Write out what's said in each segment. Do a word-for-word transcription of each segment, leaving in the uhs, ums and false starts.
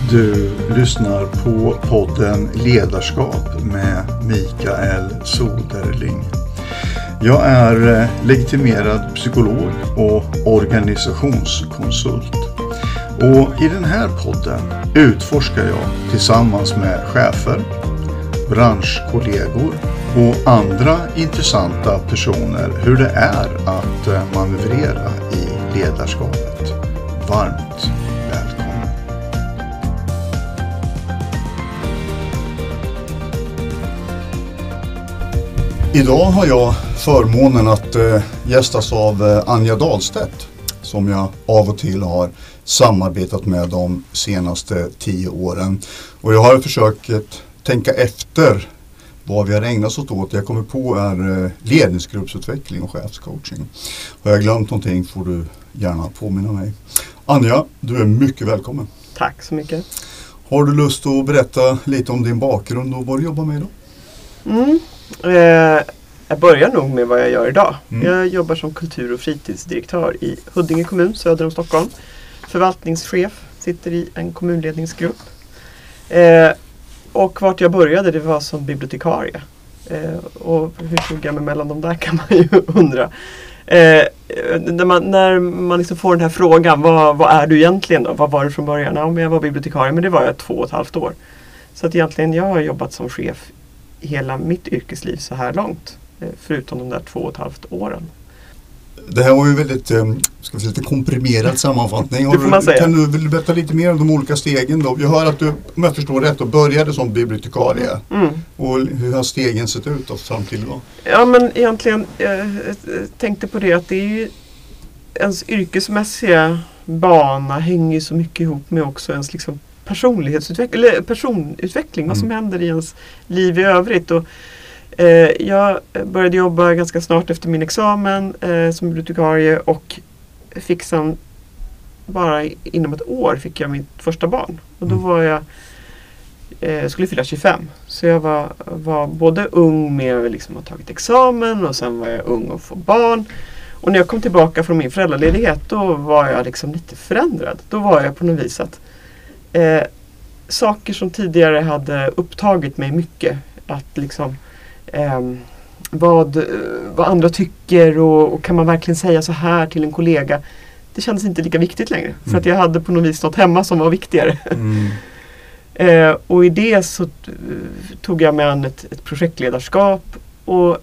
Du lyssnar på podden Ledarskap med Mikael Soderling. Jag är legitimerad psykolog och organisationskonsult. Och i den här podden utforskar jag tillsammans med chefer, branschkollegor och andra intressanta personer hur det är att manövrera i ledarskapet. Varmt välkommen! Idag har jag förmånen att gästas av Anja Dahlstedt som jag av och till har samarbetat med de senaste tio åren. Och jag har försökt tänka efter vad vi har ägnat oss åt. Jag kommer på är ledningsgruppsutveckling och chefscoaching. Har jag glömt någonting får du gärna påminna mig. Anja, du är mycket välkommen. Tack så mycket. Har du lust att berätta lite om din bakgrund och vad du jobbar med idag? Mm. Eh, jag börjar nog med vad jag gör idag. Mm. Jag jobbar som kultur- och fritidsdirektör i Huddinge kommun söder om Stockholm. Förvaltningschef, sitter i en kommunledningsgrupp. Eh, och vart jag började det var som bibliotekarie. Eh, och hur tog jag mig mellan dem där kan man ju undra. Eh, när man, när man liksom får den här frågan, vad, vad är du egentligen då? Vad var du från början? Ja, men jag var bibliotekarie, men det var jag två och ett halvt år. Så att egentligen jag har jobbat som chef hela mitt yrkesliv så här långt. Eh, förutom de där två och ett halvt åren. Det här var ju väldigt, ska vi säga, lite komprimerad sammanfattning. Det får man säga. Kan du vill du berätta lite mer om de olika stegen då? Jag hör att du, om jag förstår rätt, och började som bibliotekarie. Mm. Och hur har stegen sett ut då fram till idag? Ja, men egentligen jag tänkte på det att det är ju ens yrkesmässiga bana hänger så mycket ihop med också ens liksom personlighetsutveckling eller personutveckling, mm. vad som händer i ens liv i övrigt. Och eh, jag började jobba ganska snart efter min examen eh, som bibliotekarie och fick sen bara inom ett år fick jag mitt första barn. Och då var jag eh, skulle fylla tjugofem. Så jag var, var både ung med liksom att ha tagit examen och sen var jag ung och få barn. Och när jag kom tillbaka från min föräldraledighet då var jag liksom lite förändrad. Då var jag på något vis att eh, saker som tidigare hade upptagit mig mycket. Att liksom eh, vad, vad andra tycker och, och kan man verkligen säga så här till en kollega. Det kändes inte lika viktigt längre. Mm. För att jag hade på något vis något hemma som var viktigare. Mm. eh, och i det så t- tog jag mig an ett, ett projektledarskap. Och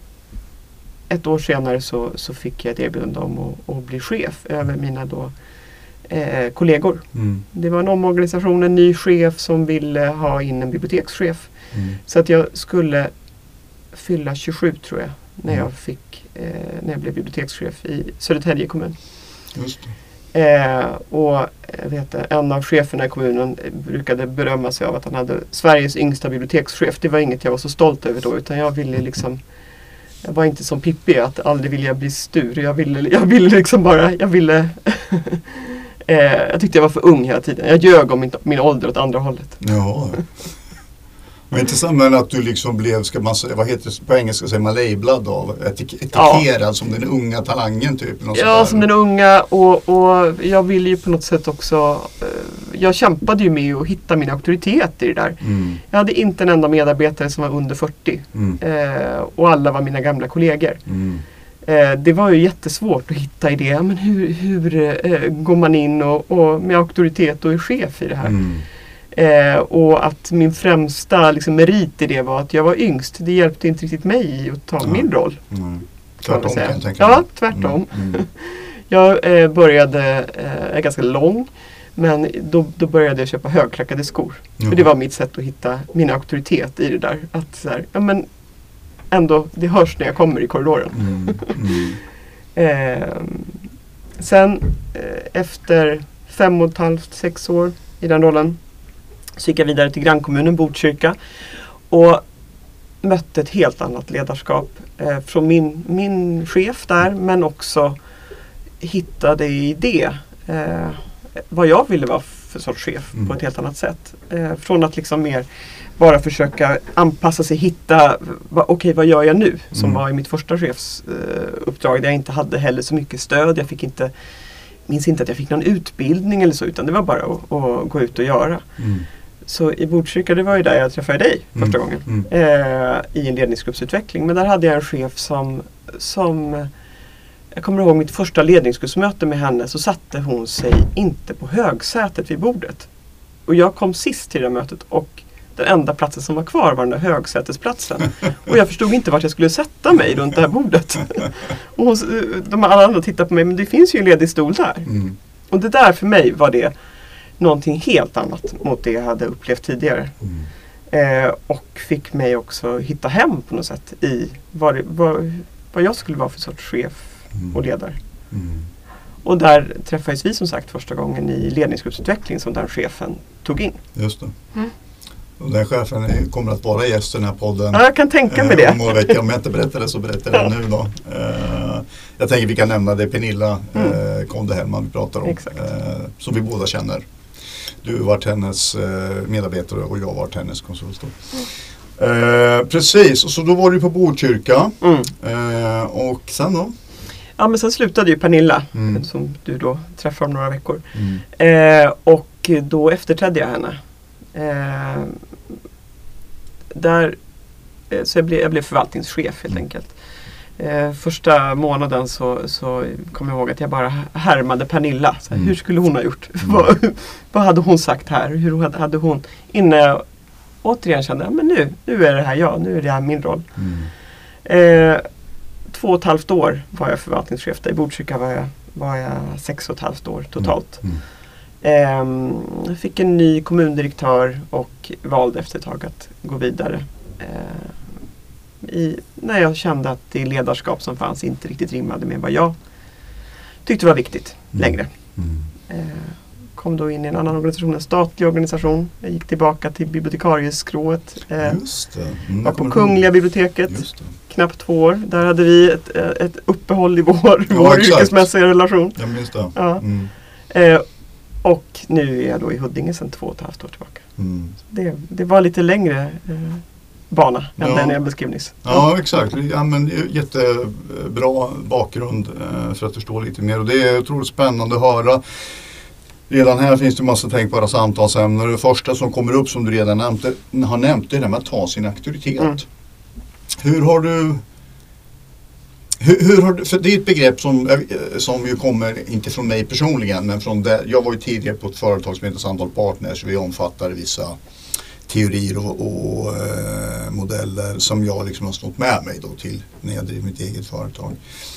ett år senare så, så fick jag ett erbjudande om att, att bli chef över mina då, eh, kollegor. Mm. Det var en omorganisation, en ny chef som ville ha in en bibliotekschef. Mm. Så att jag skulle fylla tjugosju tror jag när jag fick eh, när jag blev bibliotekschef i Södertälje kommun. Just det. Eh, och jag vet, en av cheferna i kommunen brukade berömma sig av att han hade Sveriges yngsta bibliotekschef. Det var inget jag var så stolt över då, utan jag ville liksom jag var inte som Pippi att aldrig vilja bli stur. Jag ville, jag ville liksom bara jag ville eh, jag tyckte jag var för ung hela tiden. Jag ljög om min, min ålder åt andra hållet. Ja. Men inte samma att du liksom blev, ska man säga, vad heter det på engelska, säger man lablad av, etik- etikerad ja. Som den unga talangen typ. Något ja, som den unga och, och jag ville ju på något sätt också, eh, jag kämpade ju med att hitta min auktoritet i det där. Mm. Jag hade inte en enda medarbetare som var under fyrtio mm. eh, och alla var mina gamla kollegor. Mm. Eh, det var ju jättesvårt att hitta i det, men hur, hur eh, går man in och, och med auktoritet och är chef i det här? Mm. Eh, och att min främsta liksom, merit i det var att jag var yngst. Det hjälpte inte riktigt mig att ta mm. min roll. Mm. Tvärtom kan jag tänka mig. Ja, tvärtom. Mm. Mm. jag eh, började, eh, är ganska lång, men då, då började jag köpa högklackade skor. Mm. För det var mitt sätt att hitta min auktoritet i det där. Att så här, ja men ändå, det hörs när jag kommer i korridoren. Mm. Mm. eh, sen eh, efter fem och ett halvt, sex år i den rollen så gick jag vidare till grannkommunen Botkyrka och mötte ett helt annat ledarskap eh, från min, min chef där, men också hittade i det eh, vad jag ville vara för sorts chef mm. på ett helt annat sätt. Eh, från att liksom mer bara försöka anpassa sig, hitta va, okej okay, vad gör jag nu? Som mm. var i mitt första chefsuppdrag eh, där jag inte hade heller så mycket stöd. Jag fick inte minns inte att jag fick någon utbildning eller så, utan det var bara att, att gå ut och göra. Mm. Så i Botkyrka, det var ju där jag träffade dig första Mm. gången. Mm. Eh, I en ledningsgruppsutveckling. Men där hade jag en chef som, som jag kommer ihåg mitt första ledningsgruppsmöte med henne, så satte hon sig inte på högsätet vid bordet. Och jag kom sist till det mötet och den enda platsen som var kvar var den där högsätesplatsen. Och jag förstod inte vart jag skulle sätta mig runt det här bordet. Och hon, de alla andra tittade på mig, men det finns ju en ledig stol där. Mm. Och det där för mig var det någonting helt annat mot det jag hade upplevt tidigare. Mm. Eh, och fick mig också hitta hem på något sätt i vad, det, vad, vad jag skulle vara för sorts chef Mm. och ledare. Mm. Och där träffades vi som sagt första gången i ledningsgruppsutveckling som den chefen tog in. Just det. Mm. Och den chefen är, kommer att vara gäst i den här podden. Ja, jag kan tänka mig det. Eh, om några veckor. Om jag inte berättar det så berättar jag det nu då. Eh, jag tänker vi kan nämna det. Pernilla Mm. eh, Konde Hellman vi pratar om. Exakt. Eh, som vi båda känner. Du har varit hennes eh, medarbetare och jag har varit hennes konsult. Eh, precis, och så då var du på Botkyrka. Mm. Eh, och sen då? Ja, men sen slutade ju Pernilla Mm. som du då träffar om några veckor. Mm. Eh, och då efterträdde jag henne. Eh, där, eh, så jag blev, jag blev förvaltningschef helt Mm. enkelt. Eh, första månaden så, så kom jag ihåg att jag bara härmade Pernilla. Så här, Mm. hur skulle hon ha gjort? Mm. vad, vad hade hon sagt här? Hur hade, hade hon innan jag återigen kände att nu, nu är det här jag, nu är det här min roll. Mm. Eh, två och ett halvt år var jag förvaltningschef. Där i Botkyrka var jag, var jag sex och ett halvt år totalt. Mm. Eh, jag fick en ny kommundirektör och valde efter ett tag att gå vidare. Eh, i, när jag kände att det ledarskap som fanns inte riktigt rimmade med vad jag tyckte var viktigt Mm. längre. Mm. Eh, kom då in i en annan organisation, en statlig organisation. Jag gick tillbaka till bibliotekarieskrået. Eh, Just det. Mm, var jag på kommer Kungliga ihåg. biblioteket. Just det. Knappt två år. Där hade vi ett, ett uppehåll i vår, Ja, vår exakt. yrkesmässiga relation. Jag minns det. Ja. Mm. Eh, och nu är jag då i Huddinge sedan två och ett halvt år tillbaka. Mm. Det, det var lite längre eh, bana än Ja. den jag beskrev nyss. Ja, exakt. Ja, men det är jättebra bakgrund eh, för att förstå lite mer. Och det är otroligt spännande att höra. Redan här finns det massa tänkbara samtalsämnen. Det första som kommer upp som du redan nämnt, har nämnt det är det med att ta sin auktoritet. Mm. Hur har du... Hur, hur har du, för det är ett begrepp som, eh, som ju kommer, inte från mig personligen, men från det, jag var ju tidigare på ett företag som heter Samtal Partners. Vi omfattar vissa teorier och, och eh, modeller som jag liksom har stått med mig då till när jag driver mitt eget företag.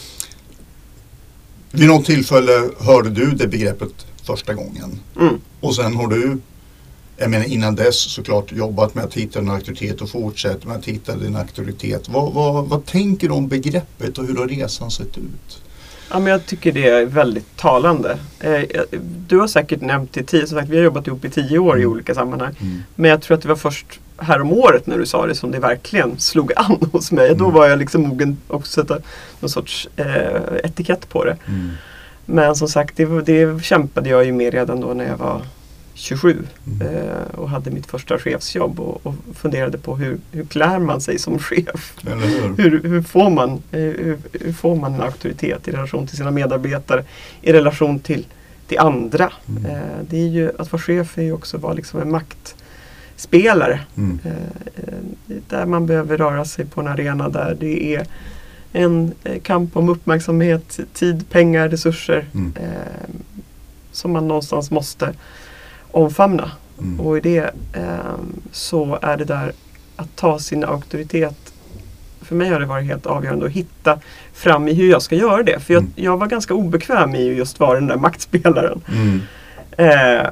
Vid något tillfälle hörde du det begreppet första gången. Mm. Och sen har du, jag menar innan dess såklart, jobbat med att hitta en auktoritet och fortsätta med att hitta din auktoritet. Vad, vad, vad tänker du om begreppet och hur har resan sett ut? Ja, men jag tycker det är väldigt talande. Eh, du har säkert nämnt det tio, som sagt, vi har jobbat ihop i tio år i Mm. olika sammanhang. Mm. Men jag tror att det var först här om året när du sa det som det verkligen slog an hos mig. Mm. Då var jag liksom mogen att sätta någon sorts eh, etikett på det. Mm. Men som sagt, det, det kämpade jag ju med redan då när jag var tjugosju Mm. eh, och hade mitt första chefsjobb och, och funderade på hur, hur klär man sig som chef? Eller hur? Hur, hur, får man, eh, hur, hur får man en auktoritet i relation till sina medarbetare, i relation till, till andra? Mm. Eh, det är ju, att vara chef är ju också att vara liksom en maktspelare. Mm. Eh, eh, där man behöver röra sig på en arena där det är en eh, kamp om uppmärksamhet, tid, pengar, resurser Mm. eh, som man någonstans måste omfamna. Mm. Och i det eh, så är det där att ta sin auktoritet. För mig har det varit helt avgörande att hitta fram i hur jag ska göra det. För jag, Mm. jag var ganska obekväm i just vara den där maktspelaren. Mm. Eh,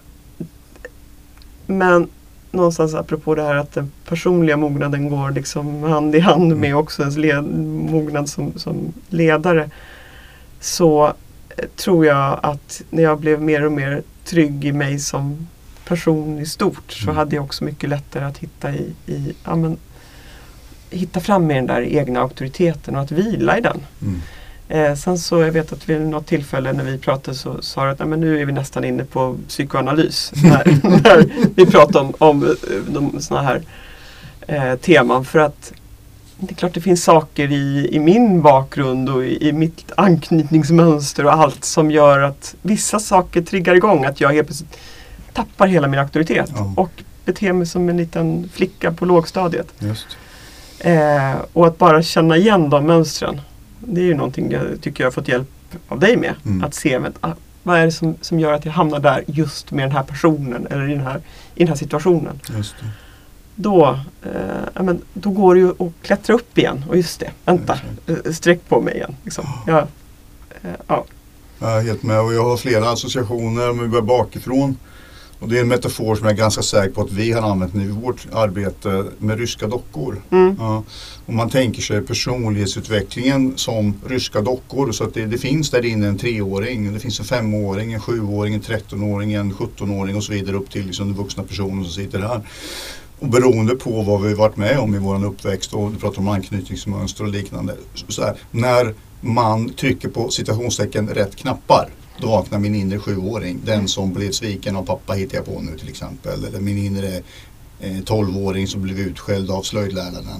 men någonstans apropå det här att den personliga mognaden går liksom hand i hand Mm. med också ens led, mognad som, som ledare. Så eh, tror jag att när jag blev mer och mer trygg i mig som person i stort så Mm. hade jag också mycket lättare att hitta i, i ja, men, hitta fram med den där egna auktoriteten och att vila i den. Mm. Eh, sen så jag vet att vid något tillfälle när vi pratade så sa du att nej, men nu är vi nästan inne på psykoanalys. när, när vi pratar om, om de såna här eh, teman. För att det är klart det finns saker i, i min bakgrund och i, i mitt anknytningsmönster och allt som gör att vissa saker triggar igång. Att jag helt plötsligt tappar hela min auktoritet Ja. och beter mig som en liten flicka på lågstadiet. Just. Eh, och att bara känna igen de mönstren. Det är ju någonting jag tycker jag har fått hjälp av dig med. Mm. Att se med, ah, vad är det som, som gör att jag hamnar där just med den här personen eller i den här, i den här situationen. Just det. Då, eh, ja, men, då går det ju att klättra upp igen. Och just det, vänta, eh, sträck på mig igen. Liksom. Jag, eh, ja. Jag är helt med och jag har flera associationer om vi börjar bakifrån. Och det är en metafor som jag är ganska säker på att vi har använt i vårt arbete med ryska dockor. Mm. Ja. Och man tänker sig personlighetsutvecklingen som ryska dockor. Så att det, det finns där inne en treåring, det finns en femåring, en sjuåring, en trettonåring, en sjuttonåring och så vidare upp till liksom den vuxna personen som sitter där. Och beroende på vad vi varit med om i vår uppväxt, och du pratar om anknytningsmönster och liknande. Så här, när man trycker på citationstecken rätt knappar, då vaknar min inre sjuåring. Den som blev sviken av pappa hittar jag på nu till exempel. Eller min inre eh, tolvåring som blev utskälld av slöjdläraren.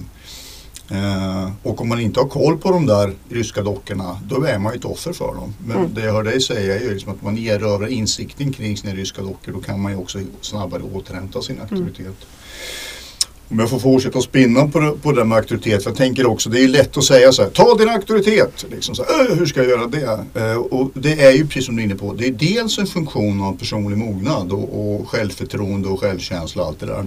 Eh, och om man inte har koll på de där ryska dockorna, då är man ju ett offer för dem. Men mm. det jag hör dig säga är ju liksom att man erövrar insikten kring sina ryska dockor, då kan man ju också snabbare återhämta sin auktoritet. Mm. Om jag får fortsätta att spinna på det, på det med auktoritet, för jag tänker också, det är lätt att säga så här, ta din auktoritet, liksom så här, hur ska jag göra det? Eh, och det är ju precis som du är inne på, det är dels en funktion av personlig mognad och, och självförtroende och självkänsla och allt det där.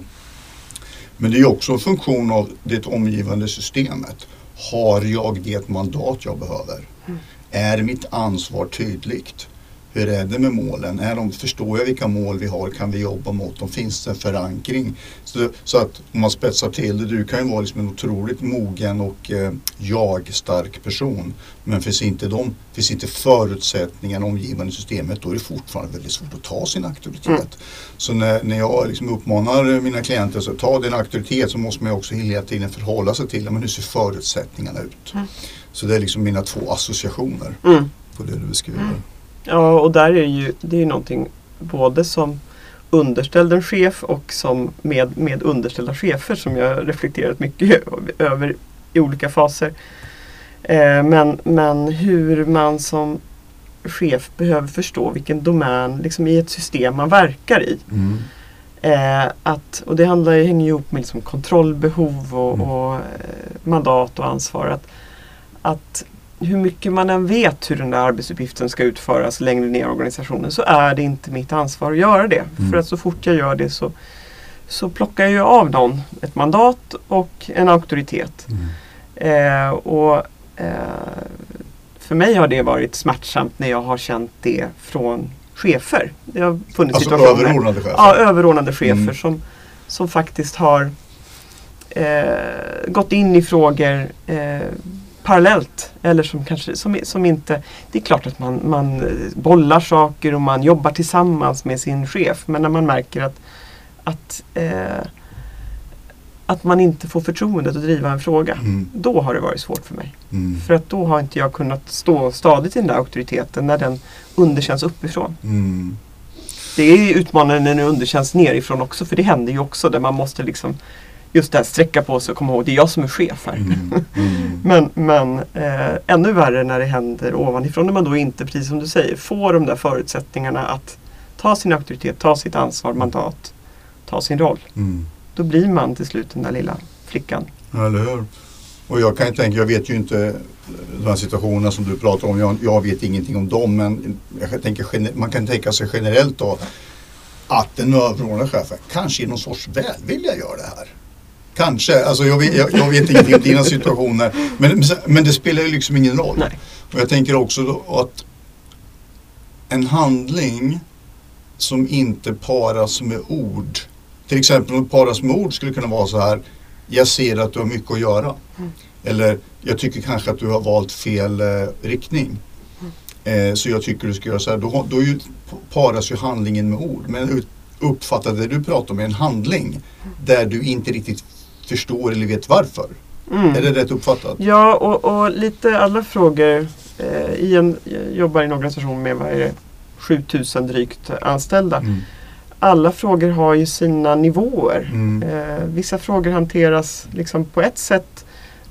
Men det är också en funktion av det omgivande systemet. Har jag det mandat jag behöver? Mm. Är mitt ansvar tydligt? Hur är det med målen? Är de, förstår jag vilka mål vi har? Kan vi jobba mot dem? Finns det en förankring? Så, så att om man spetsar till det, du kan ju vara liksom en otroligt mogen och eh, jag-stark person. Men finns inte, de, finns inte förutsättningarna omgivande systemet, då är det fortfarande väldigt svårt att ta sin auktoritet. Mm. Så när, när jag liksom uppmanar mina klienter att ta din auktoritet, så måste man också hela tiden förhålla sig till, men hur ser förutsättningarna ut? Mm. Så det är liksom mina två associationer mm. på det du beskriver. Mm. Ja, och där är ju, det är ju någonting både som underställd en chef och som med, med underställda chefer som jag reflekterat mycket över i olika faser. Eh, men, men hur man som chef behöver förstå vilken domän liksom i ett system man verkar i. Mm. Eh, att, och det handlar, hänger ju ihop med liksom kontrollbehov och, mm. och eh, mandat och ansvar. Att, att hur mycket man än vet hur den där arbetsuppgiften ska utföras längre ner i organisationen, så är det inte mitt ansvar att göra det. Mm. För att så fort jag gör det så, så plockar jag av någon ett mandat och en auktoritet. Mm. Eh, och eh, för mig har det varit smärtsamt när jag har känt det från chefer. Det har funnits alltså situationer. överordnade chefer? Ja, överordnade chefer mm. som, som faktiskt har eh, gått in i frågor eh, parallellt, eller som kanske som, som inte, det är klart att man, man bollar saker och man jobbar tillsammans med sin chef, men när man märker att att, eh, att man inte får förtroendet att driva en fråga, mm. då har det varit svårt för mig. Mm. För att då har inte jag kunnat stå stadigt i den där auktoriteten när den underkänns uppifrån. Mm. Det är utmanande när den underkänns nerifrån också, för det händer ju också där man måste liksom just det här, sträcka på sig och komma ihåg, det är jag som är chef här. Mm. Mm. men men eh, ännu värre när det händer ovanifrån, när man då inte, precis som du säger, får de där förutsättningarna att ta sin auktoritet, ta sitt ansvar, mandat, ta sin roll. Mm. Då blir man till slut den där lilla flickan. Eller hur? Och jag kan ju tänka, jag vet ju inte de här situationerna som du pratar om, jag, jag vet ingenting om dem, men jag tänker, man kan tänka sig generellt då att den överordnade chefen kanske i någon sorts välvilja gör det här. Kanske, alltså jag vet, jag, jag vet ingenting om dina situationer, men, men det spelar ju liksom ingen roll. Nej. Och jag tänker också då att en handling som inte paras med ord, till exempel om paras med ord skulle kunna vara så här: jag ser att du har mycket att göra. Mm. Eller jag tycker kanske att du har valt fel eh, riktning. Mm. Eh, så jag tycker du ska göra så här. Då, då ju, paras ju handlingen med ord. Men uppfatta det du pratar om är en handling mm. där du inte riktigt förstår eller vet varför. Mm. Är det rätt uppfattat? Ja, och, och lite alla frågor. Eh, i en, jag jobbar i en organisation med, vad är det, sjutusen drygt anställda. Mm. Alla frågor har ju sina nivåer. Mm. Eh, vissa frågor hanteras liksom på ett sätt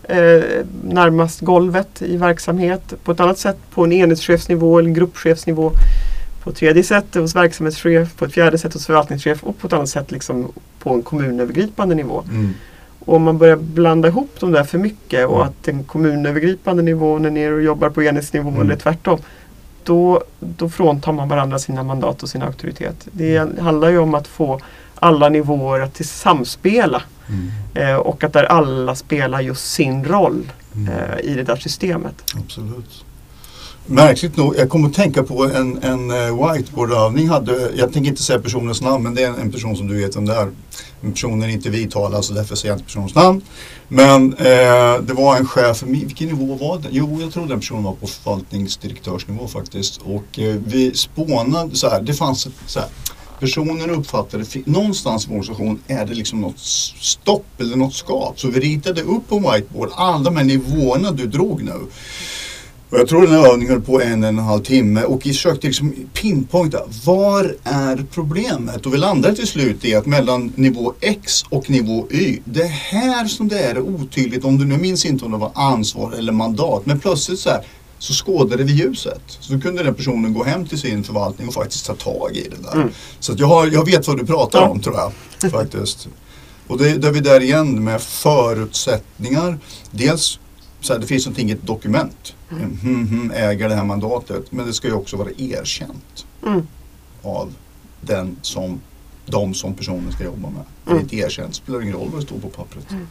eh, närmast golvet i verksamhet. På ett annat sätt på en enhetschefsnivå eller en gruppchefsnivå. På ett tredje sätt hos verksamhetschef, på ett fjärde sätt hos förvaltningschef och på ett annat sätt liksom på en kommunövergripande nivå. Mm. Och om man börjar blanda ihop de där för mycket och att den kommunövergripande nivån är ner och jobbar på enhetsnivå mm. eller tvärtom, då, då fråntar man varandra sina mandat och sin auktoritet. Det handlar ju om att få alla nivåer att till samspela mm. eh, och att där alla spelar just sin roll mm. eh, i det där systemet. Absolut. Märkligt nog, jag kommer att tänka på en, en whiteboardövning. Hade, jag tänker inte säga personens namn, men det är en, en person som du vet om det är. Personen är inte vidtalad, så därför säger jag inte personens namn. Men eh, det var en chef, vilken nivå var det? Jo, jag tror den personen var på förvaltningsdirektörsnivå faktiskt. Och eh, vi spånade så här, det fanns ett, så här, personen uppfattade, någonstans i vår organisation är det liksom något stopp eller något skap. Så vi ritade upp på whiteboard alla de här nivåerna du drog nu. Och jag tror den här övningen höll på en, en och en halv timme och vi försökte liksom pinpointa, var är problemet? Och vi landade till slut i att mellan nivå X och nivå Y, det är här som det är otydligt, om du nu minns inte om det var ansvar eller mandat, men plötsligt så här, så skådade vi ljuset. Så då kunde den personen gå hem till sin förvaltning och faktiskt ta tag i det där. Mm. Så att jag, har, jag vet vad du pratar om, tror jag, faktiskt. Och det, det är vi där igen med förutsättningar. Dels så här, det finns någonting i ett dokument. Mm, mm, äger det här mandatet. Men det ska ju också vara erkänt mm. av den som, de som personen ska jobba med. Det är mm. inte erkänt, spelar ingen roll vad det står på pappret. Mm.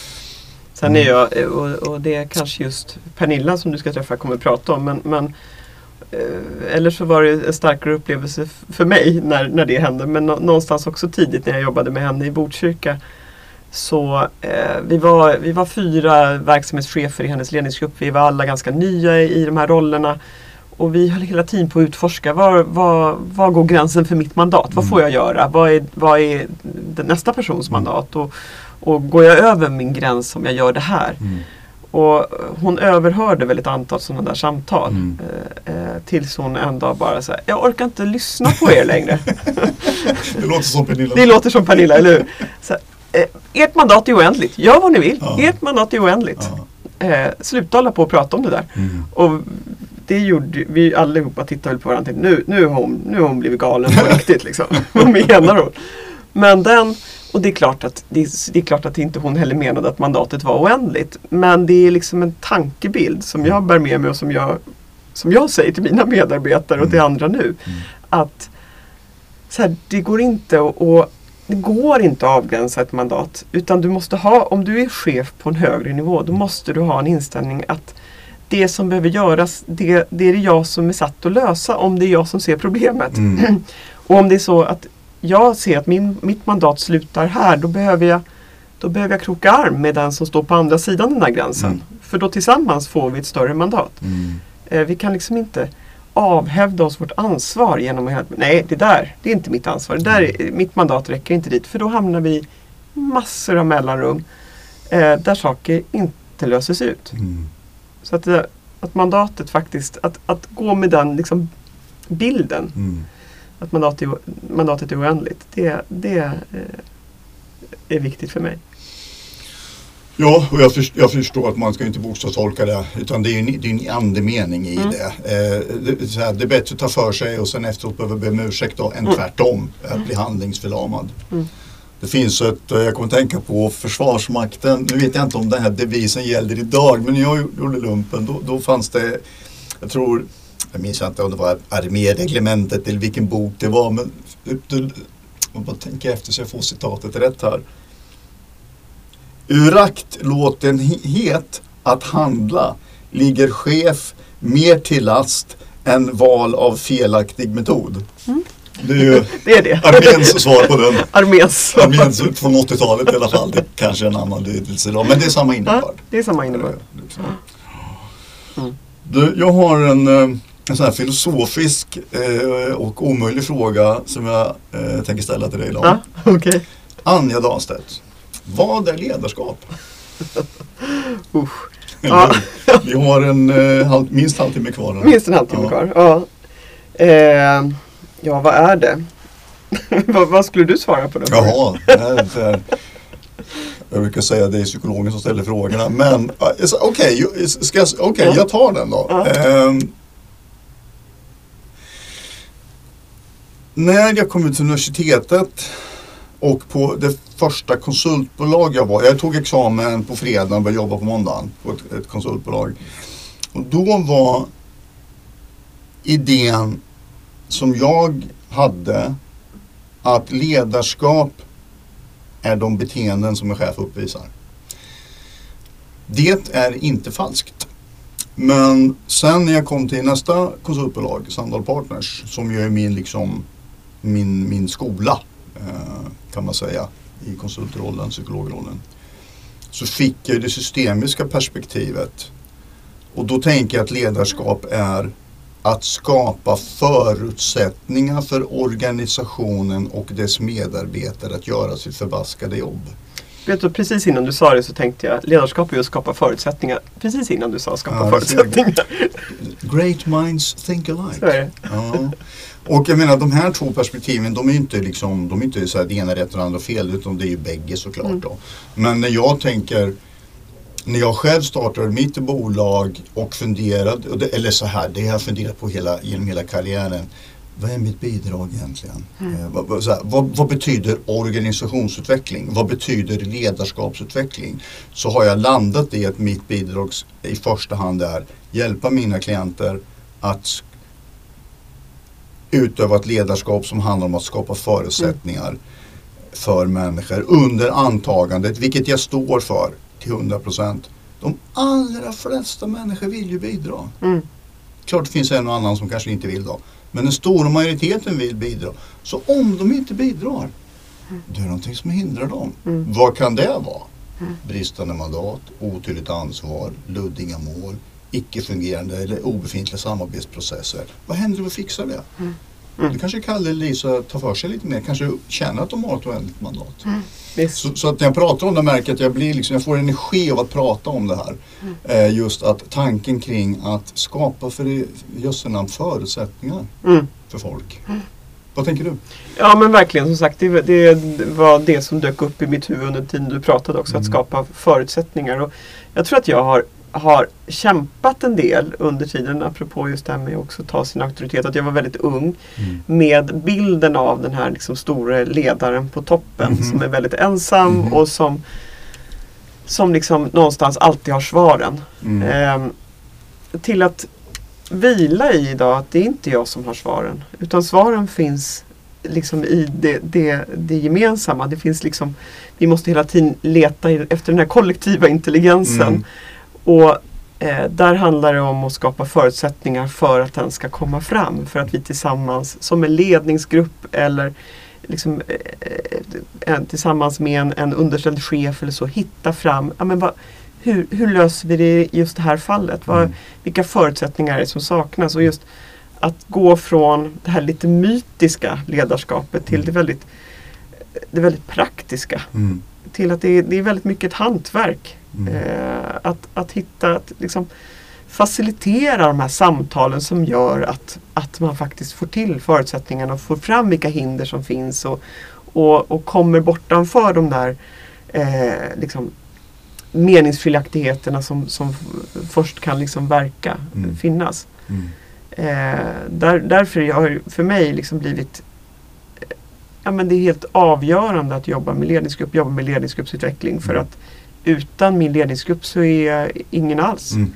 Sen är jag, och, och det är kanske just Pernilla som du ska träffa kommer att prata om, men, men eller så var det en starkare upplevelse för mig när, när det hände, men någonstans också tidigt när jag jobbade med henne i Botkyrka. Så eh, vi, var, vi var fyra verksamhetschefer i hennes ledningsgrupp. Vi var alla ganska nya i, i de här rollerna. Och vi höll hela tiden på att utforska. Var, var, var går gränsen för mitt mandat? Mm. Vad får jag göra? Vad är, vad är nästa persons mandat? Och, och går jag över min gräns om jag gör det här? Mm. Och hon överhörde väl ett antal sådana där samtal. Mm. Eh, tills hon en dag bara så här, jag orkar inte lyssna på er längre. Det låter som Pernilla. Det låter som Pernilla, eller hur? Så här, Eh, ert mandat är oändligt. Gör vad ni vill. Ja. Ert mandat är oändligt. Ja. Eh, sluta hålla på och prata om det där. Mm. Och det gjorde vi allihopa, tittade på varandra. Nu, nu, har hon, nu har hon blivit galen på riktigt. Liksom. Vad menar hon? Men den, och det är klart att det, det är klart att inte hon heller menade att mandatet var oändligt. Men det är liksom en tankebild som jag bär med mig och som jag, som jag säger till mina medarbetare och till andra nu. Mm. Att så här, det går inte att, att det går inte att avgränsa ett mandat, utan du måste ha, om du är chef på en högre nivå, då måste du ha en inställning att det som behöver göras, det, det är det jag som är satt att lösa, om det är jag som ser problemet. Mm. Och om det är så att jag ser att min, mitt mandat slutar här, då behöver jag då behöver jag kroka arm med den som står på andra sidan den här gränsen. Mm. För då tillsammans får vi ett större mandat. Mm. Eh, vi kan liksom inte avhävda oss vårt ansvar genom att nej, det där, det är inte mitt ansvar. Det där, mitt mandat räcker inte dit. För då hamnar vi i massor av mellanrum eh, där saker inte löses ut. Mm. Så att, att mandatet faktiskt, att, att gå med den liksom, bilden, mm. att mandatet, mandatet är oändligt, det, det eh, är viktigt för mig. Ja, och jag, förstår, jag förstår att man ska inte bokstavstolka det, utan det är en, det är en andemening i mm. det. Eh, det, så här, det är bättre att ta för sig och sen efteråt behöver be om ursäkt då, än mm. tvärtom, att bli handlingsförlamad. Mm. Det finns ett, jag kommer att tänka på Försvarsmakten, nu vet jag inte om den här devisen gäller idag, men när jag gjorde lumpen, då, då fanns det, jag tror, jag minns inte om det var arméreglementet eller vilken bok det var, men jag bara tänker efter så jag får citatet rätt här. Ur aktlåtenhet att handla ligger chef mer till last än val av felaktig metod. Mm. Det är ju det är det. arméns svar på den. Arméns. Arméns från åttiotalet i alla fall. Det är kanske en annan lydelse då, men det är samma innebörd. Ja, det är samma innebörd. Mm. Du, jag har en, en sån här filosofisk eh, och omöjlig fråga som jag eh, tänker ställa till dig idag. Ja, okay. Anja Dahlstedt. Vad är ledarskap? uh. ja. Vi har en eh, halv, minst halvtimme kvar. Eller? Minst en halvtimme ja. kvar, ja. Eh, ja, vad är det? vad, vad skulle du svara på det? Jaha, det här, det här. Jag brukar säga det är psykologen som ställer frågorna. Men okej, okay, okay, ja. jag tar den då. Ja. Um, när jag kom ut till universitetet och på det första konsultbolag jag var, jag tog examen på fredagen och började jobba på måndagen på ett, ett konsultbolag. Och då var idén som jag hade att ledarskap är de beteenden som en chef uppvisar. Det är inte falskt. Men sen när jag kom till nästa konsultbolag, Sandal Partners, som ju är min, liksom, min, min skola eh, kan man säga i konsultrollen, psykologrollen, så fick jag det systemiska perspektivet. Och då tänker jag att ledarskap är att skapa förutsättningar för organisationen och dess medarbetare att göra sitt förbaskade jobb. Vet du, precis innan du sa det så tänkte jag ledarskap är att skapa förutsättningar. Precis innan du sa skapa ja, förutsättningar. Great minds think alike. Så är det. Ja. Och jag menar, de här två perspektiven, de är inte liksom, de är inte så här det ena rätt och det andra fel, utan det är ju bägge såklart mm. då. Men när jag tänker, när jag själv startade mitt bolag och funderade, och det, eller så här, det har jag funderat på hela, genom hela karriären. Vad är mitt bidrag egentligen? Mm. Eh, vad, så här, vad, vad betyder organisationsutveckling? Vad betyder ledarskapsutveckling? Så har jag landat i att mitt bidrag i första hand är hjälpa mina klienter att utöva ett ledarskap som handlar om att skapa förutsättningar mm. för människor under antagandet, vilket jag står för till hundra procent. De allra flesta människor vill ju bidra. Mm. Klart det finns en och annan som kanske inte vill då. Men den stora majoriteten vill bidra. Så om de inte bidrar, mm. det är någonting som hindrar dem. Mm. Vad kan det vara? Mm. Bristande mandat, otydligt ansvar, luddiga mål, icke-fungerande eller obefintliga samarbetsprocesser. Vad händer om vi fixar det? Mm. Mm. Du kanske Kalle eller Lisa tar för sig lite mer, kanske känner att de har ett oändligt mandat. Mm. Så, så att när jag pratar om det märker jag att jag, blir liksom, jag får energi av att prata om det här. Mm. Eh, just att tanken kring att skapa för just en namn förutsättningar mm. för folk. Mm. Vad tänker du? Ja men verkligen, som sagt, det, det var det som dök upp i mitt huvud under tiden du pratade också, mm. att skapa förutsättningar. Och jag tror att jag har har kämpat en del under tiden, apropå just det här med att också ta sin auktoritet, att jag var väldigt ung mm. med bilden av den här liksom stora ledaren på toppen mm. som är väldigt ensam mm. och som som liksom någonstans alltid har svaren. Mm. Eh, till att vila i idag att det är inte jag som har svaren, utan svaren finns liksom i det, det, det gemensamma. Det finns liksom, vi måste hela tiden leta efter den här kollektiva intelligensen. Mm. Och eh, där handlar det om att skapa förutsättningar för att den ska komma fram. För att vi tillsammans, som en ledningsgrupp eller liksom, eh, tillsammans med en, en underställd chef eller så, hitta fram, ja, men vad, hur, hur löser vi det i just det här fallet? Vad, mm. Vilka förutsättningar är det som saknas? Och just att gå från det här lite mytiska ledarskapet till det väldigt, det väldigt praktiska. Mm. Till att det är, det är väldigt mycket ett hantverk. Mm. Eh, att, att hitta, att liksom facilitera de här samtalen som gör att, att man faktiskt får till förutsättningarna och får fram vilka hinder som finns och, och, och kommer bortanför de där eh, liksom meningsskiljaktigheterna som, som först kan liksom verka, mm. finnas. Mm. Eh, där, därför har för mig liksom blivit ja, men det är helt avgörande att jobba med ledningsgrupp, jobba med ledningsgruppsutveckling för mm. att utan min ledningsgrupp så är jag ingen alls. Mm.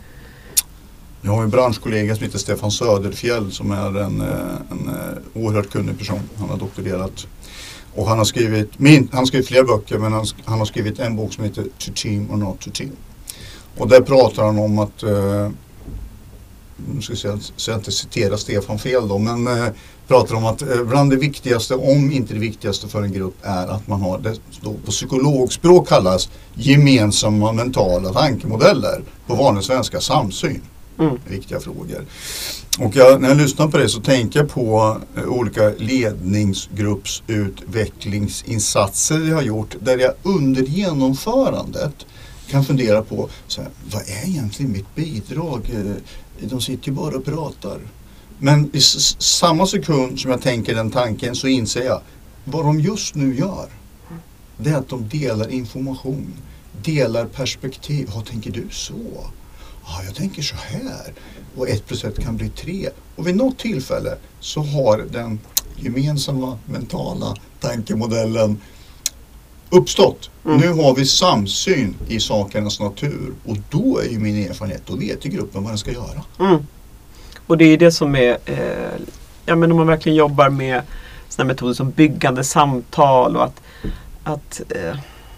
Jag har en branschkollega som heter Stefan Söderfjell som är en, en oerhört kunnig person. Han har doktorerat och han har skrivit, min, han har skrivit flera böcker, men han, han har skrivit en bok som heter To Team or Not To Team. Och där pratar han om att eh, nu ska jag, så jag inte citera Stefan fel då, men eh, pratar om att eh, bland det viktigaste, om inte det viktigaste för en grupp, är att man har det då på psykologspråk kallas gemensamma mentala tankemodeller, på vanlig svenska samsyn. Mm. Viktiga frågor. Och jag, när jag lyssnar på det så tänker jag på eh, olika ledningsgruppsutvecklingsinsatser jag har gjort, där jag under genomförandet kan fundera på så här, vad är egentligen mitt bidrag? De sitter ju bara och pratar. Men i s- samma sekund som jag tänker den tanken så inser jag vad de just nu gör. det är att de delar information, delar perspektiv. Vad tänker du så? Ja, jag tänker så här. Och ett plus ett kan bli tre. Och vid något tillfälle så har den gemensamma mentala tankemodellen uppstått. Mm. Nu har vi samsyn i sakernas natur. Och då är ju min erfarenhet, då vet ju gruppen vad den ska göra. Mm. Och det är det som är, eh, ja men om man verkligen jobbar med sådana metoder som byggande samtal och att, att, eh,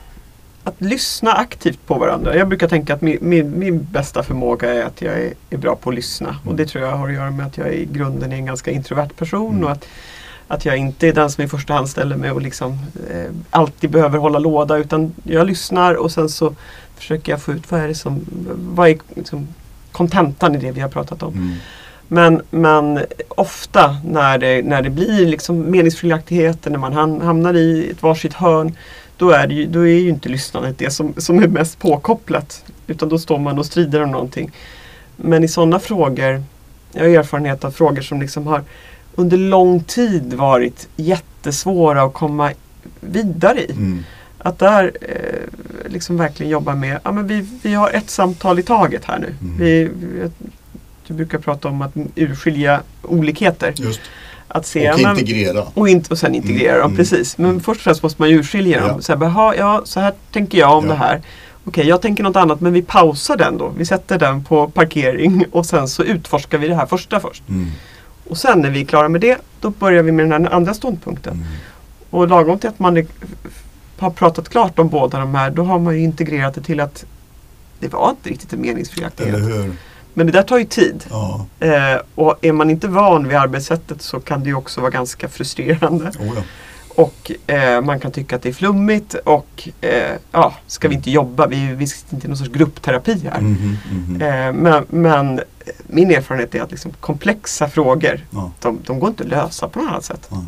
att lyssna aktivt på varandra. Jag brukar tänka att min, min, min bästa förmåga är att jag är, är bra på att lyssna. Mm. Och det tror jag har att göra med att jag i grunden är en ganska introvert person mm. och att Att jag inte är den som i första hand ställer mig och liksom eh, alltid behöver hålla låda, utan jag lyssnar och sen så försöker jag få ut vad är det som, vad är liksom kontentan i det vi har pratat om. Mm. Men, men ofta när det, när det blir liksom meningsskiljaktigheter, när man hamnar i ett varsitt hörn, då är, det ju, då är ju inte lyssnandet det som, som är mest påkopplat, utan då står man och strider om någonting. Men i sådana frågor, jag har erfarenhet av frågor som liksom har under lång tid varit jättesvåra att komma vidare i. Mm. Att där eh, liksom verkligen jobba med, ja men vi, vi har ett samtal i taget här nu. Mm. Vi, vi, du brukar prata om att urskilja olikheter. Just. Att se, och men, integrera. Och, in, och sen integrera mm. dem, precis. Men först och främst måste man urskilja dem. Ja. Så, här, ja, så här tänker jag om ja. det här. Okej, jag tänker något annat, men vi pausar den då. Vi sätter den på parkering och sen så utforskar vi det här första först. Mm. Och sen när vi är klara med det, då börjar vi med den här andra ståndpunkten. Mm. Och lagom till att man är, har pratat klart om båda de här, då har man ju integrerat det till att det var inte riktigt en meningsskiljaktighet. Eller hur? Men det där tar ju tid. Ja. Eh, och är man inte van vid arbetssättet så kan det ju också vara ganska frustrerande. Oh ja. Och eh, man kan tycka att det är flummigt och eh, ja, ska vi inte jobba? Vi, vi sitter inte i någon sorts gruppterapi här. Mm -hmm, mm -hmm. Eh, men, men min erfarenhet är att liksom komplexa frågor, ja. de, de går inte att lösa på något annat sätt. Ja,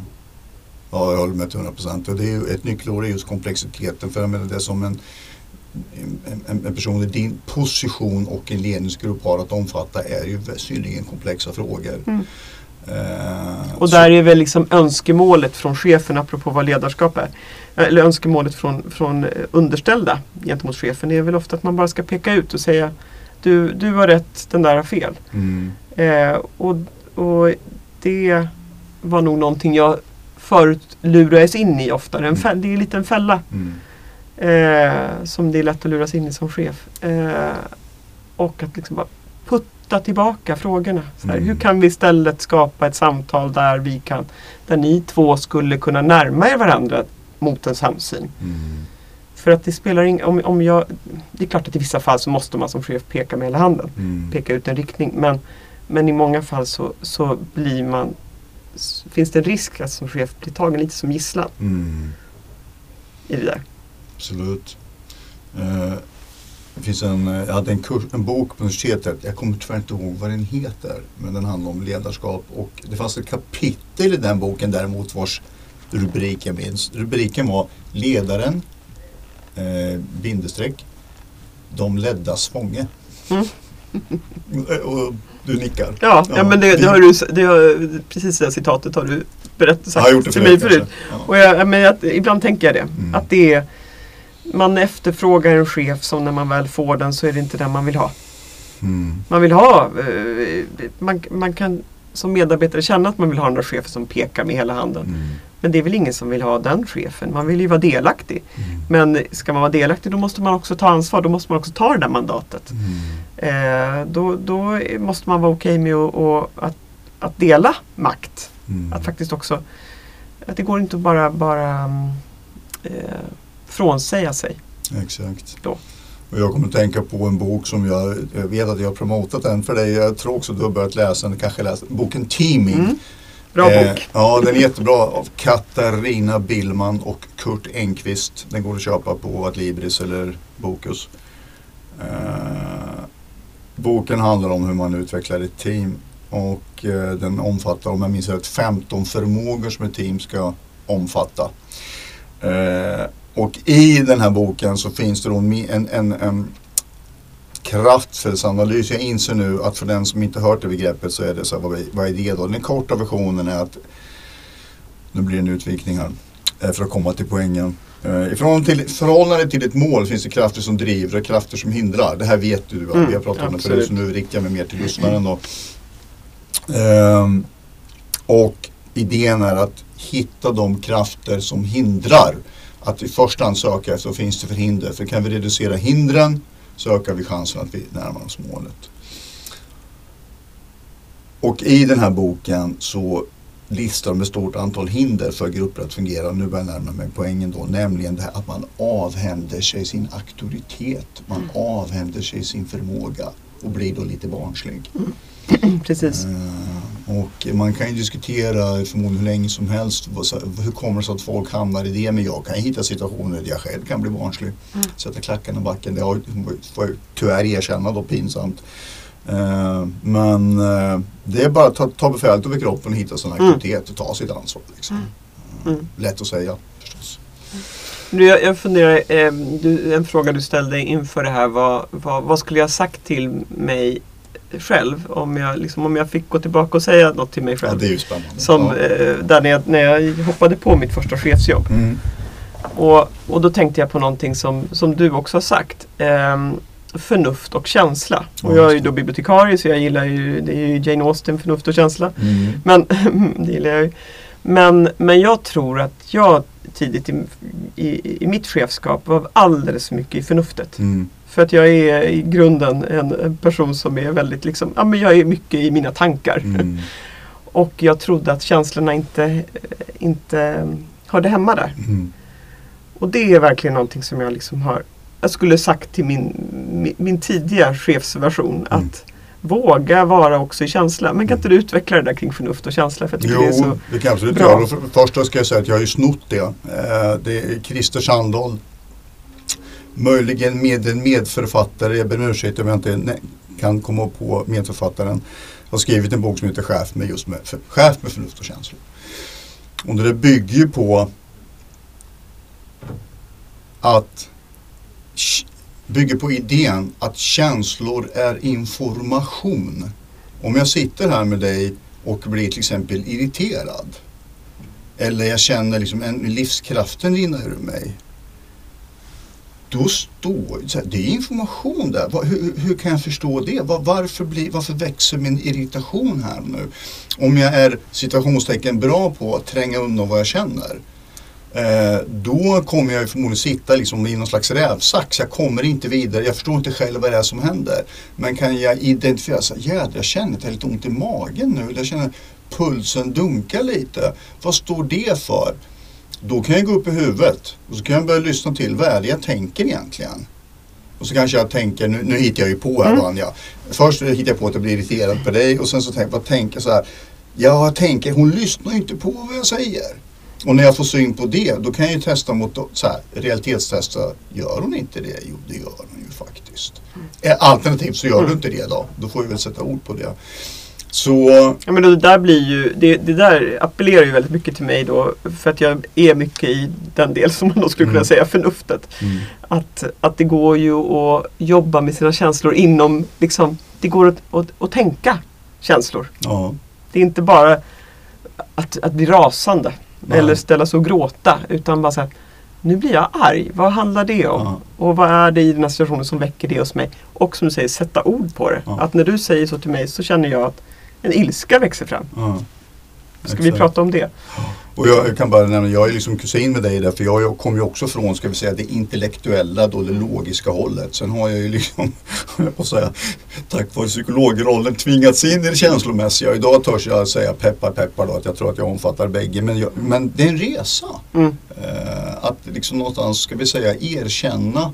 ja jag håller med till hundra procent. Och det är ju ett nyckelord är just komplexiteten. För jag menar det som en, en, en person i din position och en ledningsgrupp har att omfatta är ju synnerligen komplexa frågor. Mm. Uh, och där så. Är väl liksom önskemålet från chefen, apropå vad ledarskap är, eller önskemålet från, från underställda gentemot chefen är väl ofta att man bara ska peka ut och säga du, du har rätt, den där har fel. Mm. Uh, och, och det var nog någonting jag förut lurades in i ofta. Det är, en fälla, det är lite en fälla mm. uh, som det är lätt att luras in i som chef. Uh, och att liksom bara putta tillbaka frågorna. Så här, mm. Hur kan vi istället skapa ett samtal där vi kan, där ni två skulle kunna närma er varandra mot en samsyn. Mm. För att det spelar ingen, om, om jag, det är klart att i vissa fall så måste man som chef peka med hela handen. Mm. Peka ut en riktning. Men, men i många fall så, så blir man, finns det en risk att som chef blir tagen lite som gisslan. Mm. I det där. Absolut. Uh. Det finns en, jag hade en, kurs, en bok på universitetet, jag kommer tyvärr inte ihåg vad den heter, men den handlar om ledarskap och det fanns ett kapitel i den boken däremot vars rubrik jag minns. Rubriken var Ledaren, eh, bindestreck, de leddas fånge. Mm. och du nickar. Ja, ja, ja men det, det har du, det har, precis det citatet har du berättat sagt jag till mig förut. Ja. Och jag, men jag, ibland tänker jag det, mm. att det är man efterfrågar en chef som när man väl får den så är det inte den man vill ha. Mm. Man vill ha, man, man kan som medarbetare känna att man vill ha några chefer som pekar med hela handen. Mm. Men det är väl ingen som vill ha den chefen. Man vill ju vara delaktig. Mm. Men ska man vara delaktig då måste man också ta ansvar. Då måste man också ta det där mandatet. Mm. Eh, då, då måste man vara okej med att, och, att, att dela makt. Mm. Att faktiskt också, att det går inte bara bara eh, frånsäga sig. Exakt. Då. Och jag kommer att tänka på en bok som jag, jag vet att jag har promotat den för dig. Jag tror också att du har börjat läsa den, kanske läst boken Teaming. Mm. Bra eh, bok. Ja, den är jättebra av Katarina Billman och Kurt Engqvist. Den går att köpa på Adlibris eller Bokus. Eh, boken handlar om hur man utvecklar ett team och eh, den omfattar, om jag minns rätt, femton förmågor som ett team ska omfatta. Eh, Och i den här boken så finns det då en, en, en kraftfältsanalys. Jag inser nu att för den som inte hört det begreppet så är det så här, vad, vad är det då? Den korta versionen är att, nu blir det en utvikning här. eh, för att komma till poängen. Eh, I förhållande till, förhållande till ett mål finns det krafter som driver och krafter som hindrar. Det här vet du, mm, vi har pratat om det förut, så nu riktar jag mig mer till lyssnaren då. Eh, och idén är att hitta de krafter som hindrar. Att i första hand söka så finns det för hinder. För kan vi reducera hindren så ökar vi chansen att vi närmar oss målet. Och i den här boken så listar de ett stort antal hinder för grupper att fungera. Nu börjar jag närma mig poängen då. Nämligen det här att man avhänder sig sin auktoritet. Man mm. avhänder sig sin förmåga och blir då lite barnslig. Mm. Precis. Uh, och man kan ju diskutera förmodligen hur länge som helst. Hur kommer det så att folk hamnar i det? Men jag kan hitta situationer där jag själv kan bli barnslig. Mm. Sätta klackarna i backen. Det har, får jag tyvärr erkänna då, pinsamt. Uh, men uh, det är bara att ta, ta befälet över kroppen och hitta sin auktoritet och ta sitt ansvar. Liksom. Uh, mm. Lätt att säga förstås. Du, jag, jag funderar, eh, du, en fråga du ställde inför det här var, var vad skulle jag sagt till mig själv om jag, liksom, om jag fick gå tillbaka och säga något till mig själv. Ja, det är ju spännande. Som, ja. eh, där när jag, när jag hoppade på mitt första chefsjobb. Mm. Och, och då tänkte jag på någonting som, som du också har sagt. Eh, förnuft och känsla. Och ja, jag är ju då bibliotekarie så jag gillar ju, det är ju Jane Austen, förnuft och känsla. Mm. Men, det gillar jag ju. Men, men jag tror att jag tidigt i, i, i mitt chefskap var alldeles mycket i förnuftet. Mm. För att jag är i grunden en, en person som är väldigt liksom, ja men jag är mycket i mina tankar. Mm. Och jag trodde att känslorna inte, inte hörde hemma där. Mm. Och det är verkligen någonting som jag liksom har, jag skulle sagt till min, min, min tidiga chefsversion mm. att våga vara också i känsla. Men kan inte du utveckla det där kring förnuft och känsla? För jag tycker jo, det är så det kan jag absolut bra. göra. För, först ska jag säga att jag har ju snott det. Eh, det är Christer Sandahl. Möjligen med en medförfattare, jag ber om ursäkt om jag inte ne- kan komma på medförfattaren, har skrivit en bok som heter Chef med just med, för, Chef med förnuft och känslor. Och det bygger ju på att bygger på idén att känslor är information. Om jag sitter här med dig och blir till exempel irriterad eller jag känner liksom en livskraften rinna ur mig, då står det är information där. Var, hur, hur kan jag förstå det? Var, varför, blir, varför växer min irritation här nu? Om jag är situationstecken bra på att tränga undan vad jag känner, eh, då kommer jag förmodligen sitta liksom i någon slags rävsax. Jag kommer inte vidare. Jag förstår inte själv vad det är som händer. Men kan jag identifiera så jädra, jag känner att jag har lite ont i magen nu. Jag känner pulsen dunka lite. Vad står det för? Då kan jag gå upp i huvudet och så kan jag börja lyssna till vad är det jag tänker egentligen. Och så kanske jag tänker, nu, nu hittar jag ju på här mm. Anja. Först hittar jag på att jag blir irriterad på dig och sen så tänker jag, vad tänker så här. Jag tänker, hon lyssnar ju inte på vad jag säger. Och när jag får syn på det, då kan jag ju testa mot, så här, realitetstesta. Gör hon inte det? Jo, det gör hon ju faktiskt. Mm. Alternativt så gör mm. du inte det då. Då får vi väl sätta ord på det. Så... Ja, men det där blir ju, det, det där appellerar ju väldigt mycket till mig då, för att jag är mycket i den del som man då skulle kunna mm. säga förnuftet. Mm. Att, att det går ju att jobba med sina känslor inom, liksom, det går att, att, att tänka känslor. Ja. Det är inte bara att, att bli rasande ja. eller ställa sig och gråta, utan bara så här, nu blir jag arg. Vad handlar det om? Ja. Och vad är det i den här situationen som väcker det hos mig? Och som du säger, sätta ord på det. Ja. Att när du säger så till mig så känner jag att en ilska växer fram. Ja. Ska Exakt. vi prata om det? Och jag kan bara nämna, jag är liksom kusin med dig där, för jag kommer ju också från, ska vi säga, det intellektuella då, det logiska hållet. Sen har jag ju liksom, jag får säga, tack vare psykologrollen tvingats in i det känslomässiga. Idag törs jag säga peppar peppar då, att jag tror att jag omfattar bägge. Men, jag, men det är en resa. Mm. Eh, att liksom någonstans, ska vi säga, erkänna,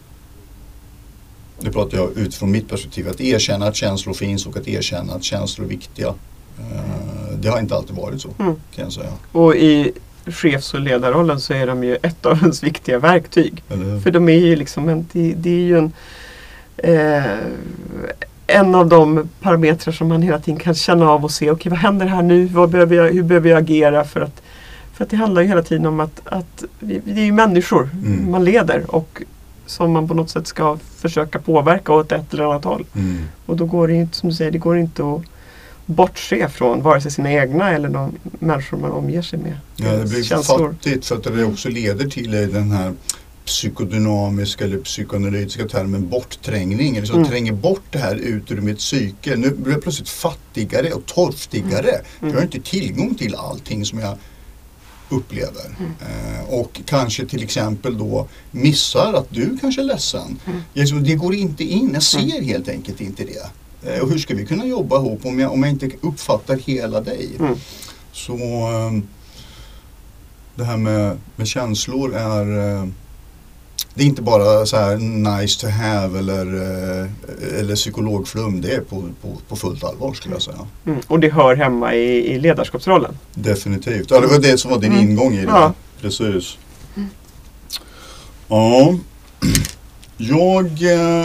nu pratar jag utifrån mitt perspektiv, att erkänna att känslor finns och att erkänna att känslor är viktiga. Det har inte alltid varit så, mm. kan jag säga. Och i chefs- och ledarrollen så är de ju ett av ens viktiga verktyg. För de är ju liksom en, det, det är ju en, eh, en av de parametrar som man hela tiden kan känna av och se, okej, okay, vad händer här nu? Vad behöver jag, hur behöver jag agera? För att, för att det handlar ju hela tiden om att, att vi, det är ju människor mm. man leder och som man på något sätt ska försöka påverka åt ett eller annat håll. Mm. Och då går det inte, som du säger, det går inte att bortse från vare sig sina egna eller de människor man omger sig med. Ja, det blir känslor. fattigt för att det också leder till den här psykodynamiska eller psykoanalytiska termen bortträngning. Eller så mm. tränger bort det här ut ur mitt psyke. Nu blir jag plötsligt fattigare och torftigare. Mm. Jag har inte tillgång till allting som jag upplever. Mm. Eh, och kanske till exempel då missar att du kanske är ledsen. Mm. Det går inte in. Jag ser mm. helt enkelt inte det. Eh, och hur ska vi kunna jobba ihop om jag, om jag inte uppfattar hela dig? Mm. Så eh, det här med, med känslor är eh, det är inte bara så här nice to have eller, eller psykologflum. Det är på, på, på fullt allvar skulle jag säga. Mm. Och det hör hemma i, i ledarskapsrollen. Definitivt. Ja, det var det som var din mm. ingång i det. Ja. Precis. Mm. Ja. Jag... Eh,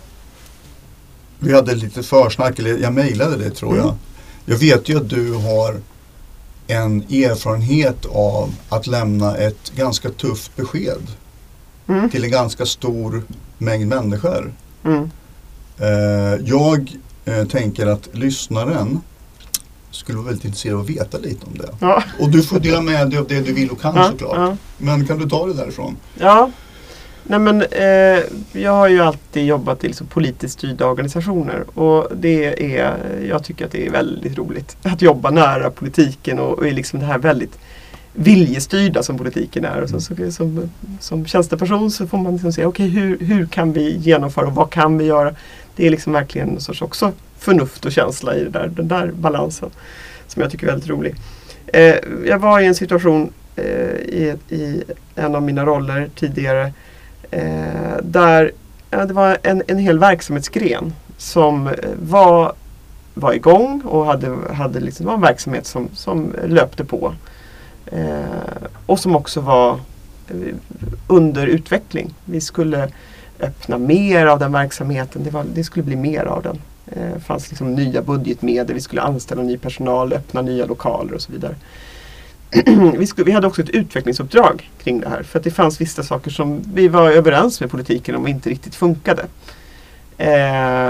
vi hade lite försnack, eller jag mejlade det tror jag. Mm. Jag vet ju att du har en erfarenhet av att lämna ett ganska tufft besked. Mm. Till en ganska stor mängd människor. Mm. Eh, jag eh, tänker att lyssnaren skulle vara väldigt intresserad av att veta lite om det. Ja. Och du får dela med dig av det du vill och kan ja, såklart. Ja. Men kan du ta det därifrån? Ja, nej men eh, jag har ju alltid jobbat i liksom politiskt styrda organisationer. Och det är, jag tycker att det är väldigt roligt att jobba nära politiken och, och är liksom det här väldigt viljestyrda som politiken är. Och så, så, som, som tjänsteperson så får man liksom säga okej, okay, hur, hur kan vi genomföra och vad kan vi göra? Det är liksom verkligen en sorts också förnuft och känsla i det där, den där balansen som jag tycker är väldigt rolig. Eh, jag var i en situation eh, i, i en av mina roller tidigare eh, där ja, det var en, en hel verksamhetsgren som var, var igång och hade, hade liksom, var en verksamhet som, som löpte på. Eh, och som också var eh, under utveckling. Vi skulle öppna mer av den verksamheten. Det, var, det skulle bli mer av den. Det eh, fanns liksom nya budgetmedel. Vi skulle anställa ny personal, öppna nya lokaler och så vidare. vi, skulle, vi hade också ett utvecklingsuppdrag kring det här. För att det fanns vissa saker som vi var överens med politiken om inte riktigt funkade. Eh,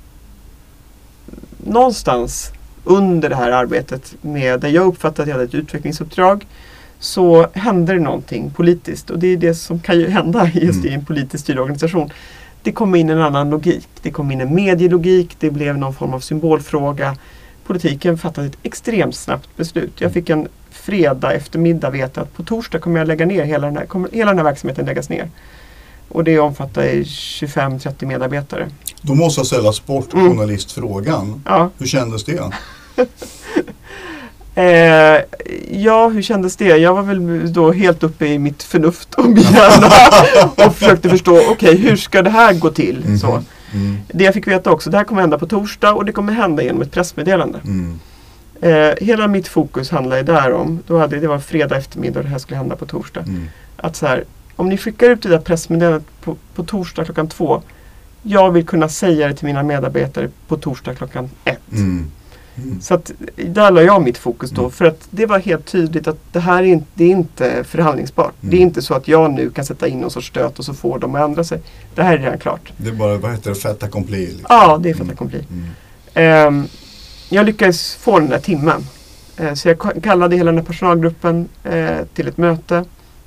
någonstans under det här arbetet med där jag uppfattade att jag hade ett utvecklingsuppdrag så hände det någonting politiskt och det är det som kan ju hända just i en politiskt styrd organisation. Det kom in en annan logik. Det kom in en medielogik. Det blev någon form av symbolfråga. Politiken fattade ett extremt snabbt beslut. Jag fick en fredag eftermiddag veta att på torsdag kommer jag lägga ner hela den här, kommer hela den här verksamheten läggas ner. Och det omfattar tjugofem till trettio medarbetare. Då måste jag ställa sportjournalistfrågan. Mm. Ja. Hur kändes det? eh, ja, hur kändes det? Jag var väl då helt uppe i mitt förnuft och min hjärna och försökte förstå, okej, okay, hur ska det här gå till? Mm. Så. Mm. Det jag fick veta också, det här kommer hända på torsdag och det kommer hända genom ett pressmeddelande. Mm. Eh, hela mitt fokus handlade där om, då hade, det var fredag eftermiddag och det här skulle hända på torsdag. Mm. Att så här, om ni skickar ut det där pressmeddelandet på, på torsdag klockan två, jag vill kunna säga det till mina medarbetare på torsdag klockan ett. Mm. Mm. Så att där la jag mitt fokus då. Mm. För att det var helt tydligt att det här är inte, det är inte förhandlingsbart. Mm. Det är inte så att jag nu kan sätta in någon sorts stöt och så får de att ändra sig. Det här är redan klart. Det är bara, vad heter det, fait accompli? Liksom. Ja, det är fait accompli. Mm. Um, jag lyckades få den där timmen. Uh, så jag kallade hela den här personalgruppen uh, till ett möte.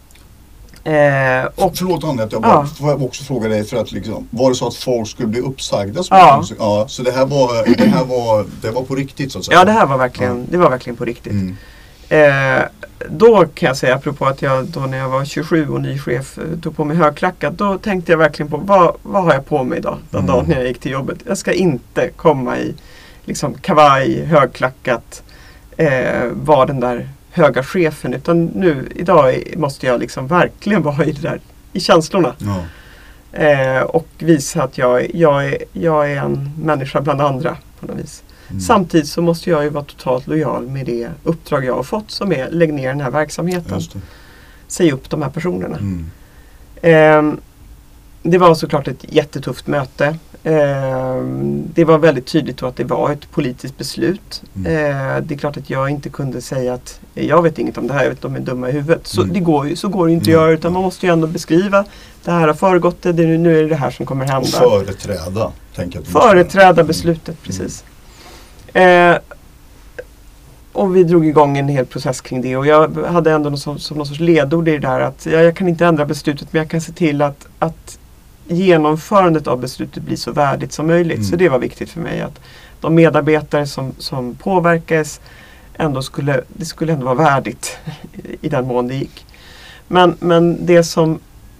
Eh, och, Förlåt Anna, jag bara, ja. får jag också fråga dig för att liksom, var det så att folk skulle bli uppsagda? Ja. ja. Så det här var, det här var, det var på riktigt så att säga? Ja, det här var verkligen, ja. det var verkligen på riktigt. Mm. Eh, då kan jag säga, apropå att jag då när jag var tjugosju och ny chef tog på mig högklackat, då tänkte jag verkligen på vad, vad har jag på mig idag den mm. dagen när jag gick till jobbet. Jag ska inte komma i liksom kavaj, högklackat, eh, vara den där höga chefen, utan nu idag måste jag liksom verkligen vara i det där, i känslorna. Ja. Eh, och visa att jag, jag, är, jag är en människa bland andra på något vis. Mm. Samtidigt så måste jag ju vara totalt lojal med det uppdrag jag har fått som är lägg ner den här verksamheten. Säg upp de här personerna. Mm. Eh, det var såklart ett jättetufft möte. Eh, det var väldigt tydligt då att det var ett politiskt beslut. Mm. Eh, det är klart att jag inte kunde säga att jag vet inget om det här, jag vet att de är dumma i huvudet. Så, mm. det, går ju, så går det inte mm. att göra, utan man måste ju ändå beskriva det här har föregått det, det nu är det det här som kommer hända. Och företräda. Tänker jag företräda beslutet, mm. precis. Eh, och vi drog igång en hel process kring det och jag hade ändå någon som, som någon sorts ledord i det där att ja, jag kan inte ändra beslutet men jag kan se till att, att genomförandet av beslutet blir så värdigt som möjligt. Mm. Så det var viktigt för mig att de medarbetare som, som påverkades ändå skulle, det skulle ändå vara värdigt i den mån det gick. Men, men det som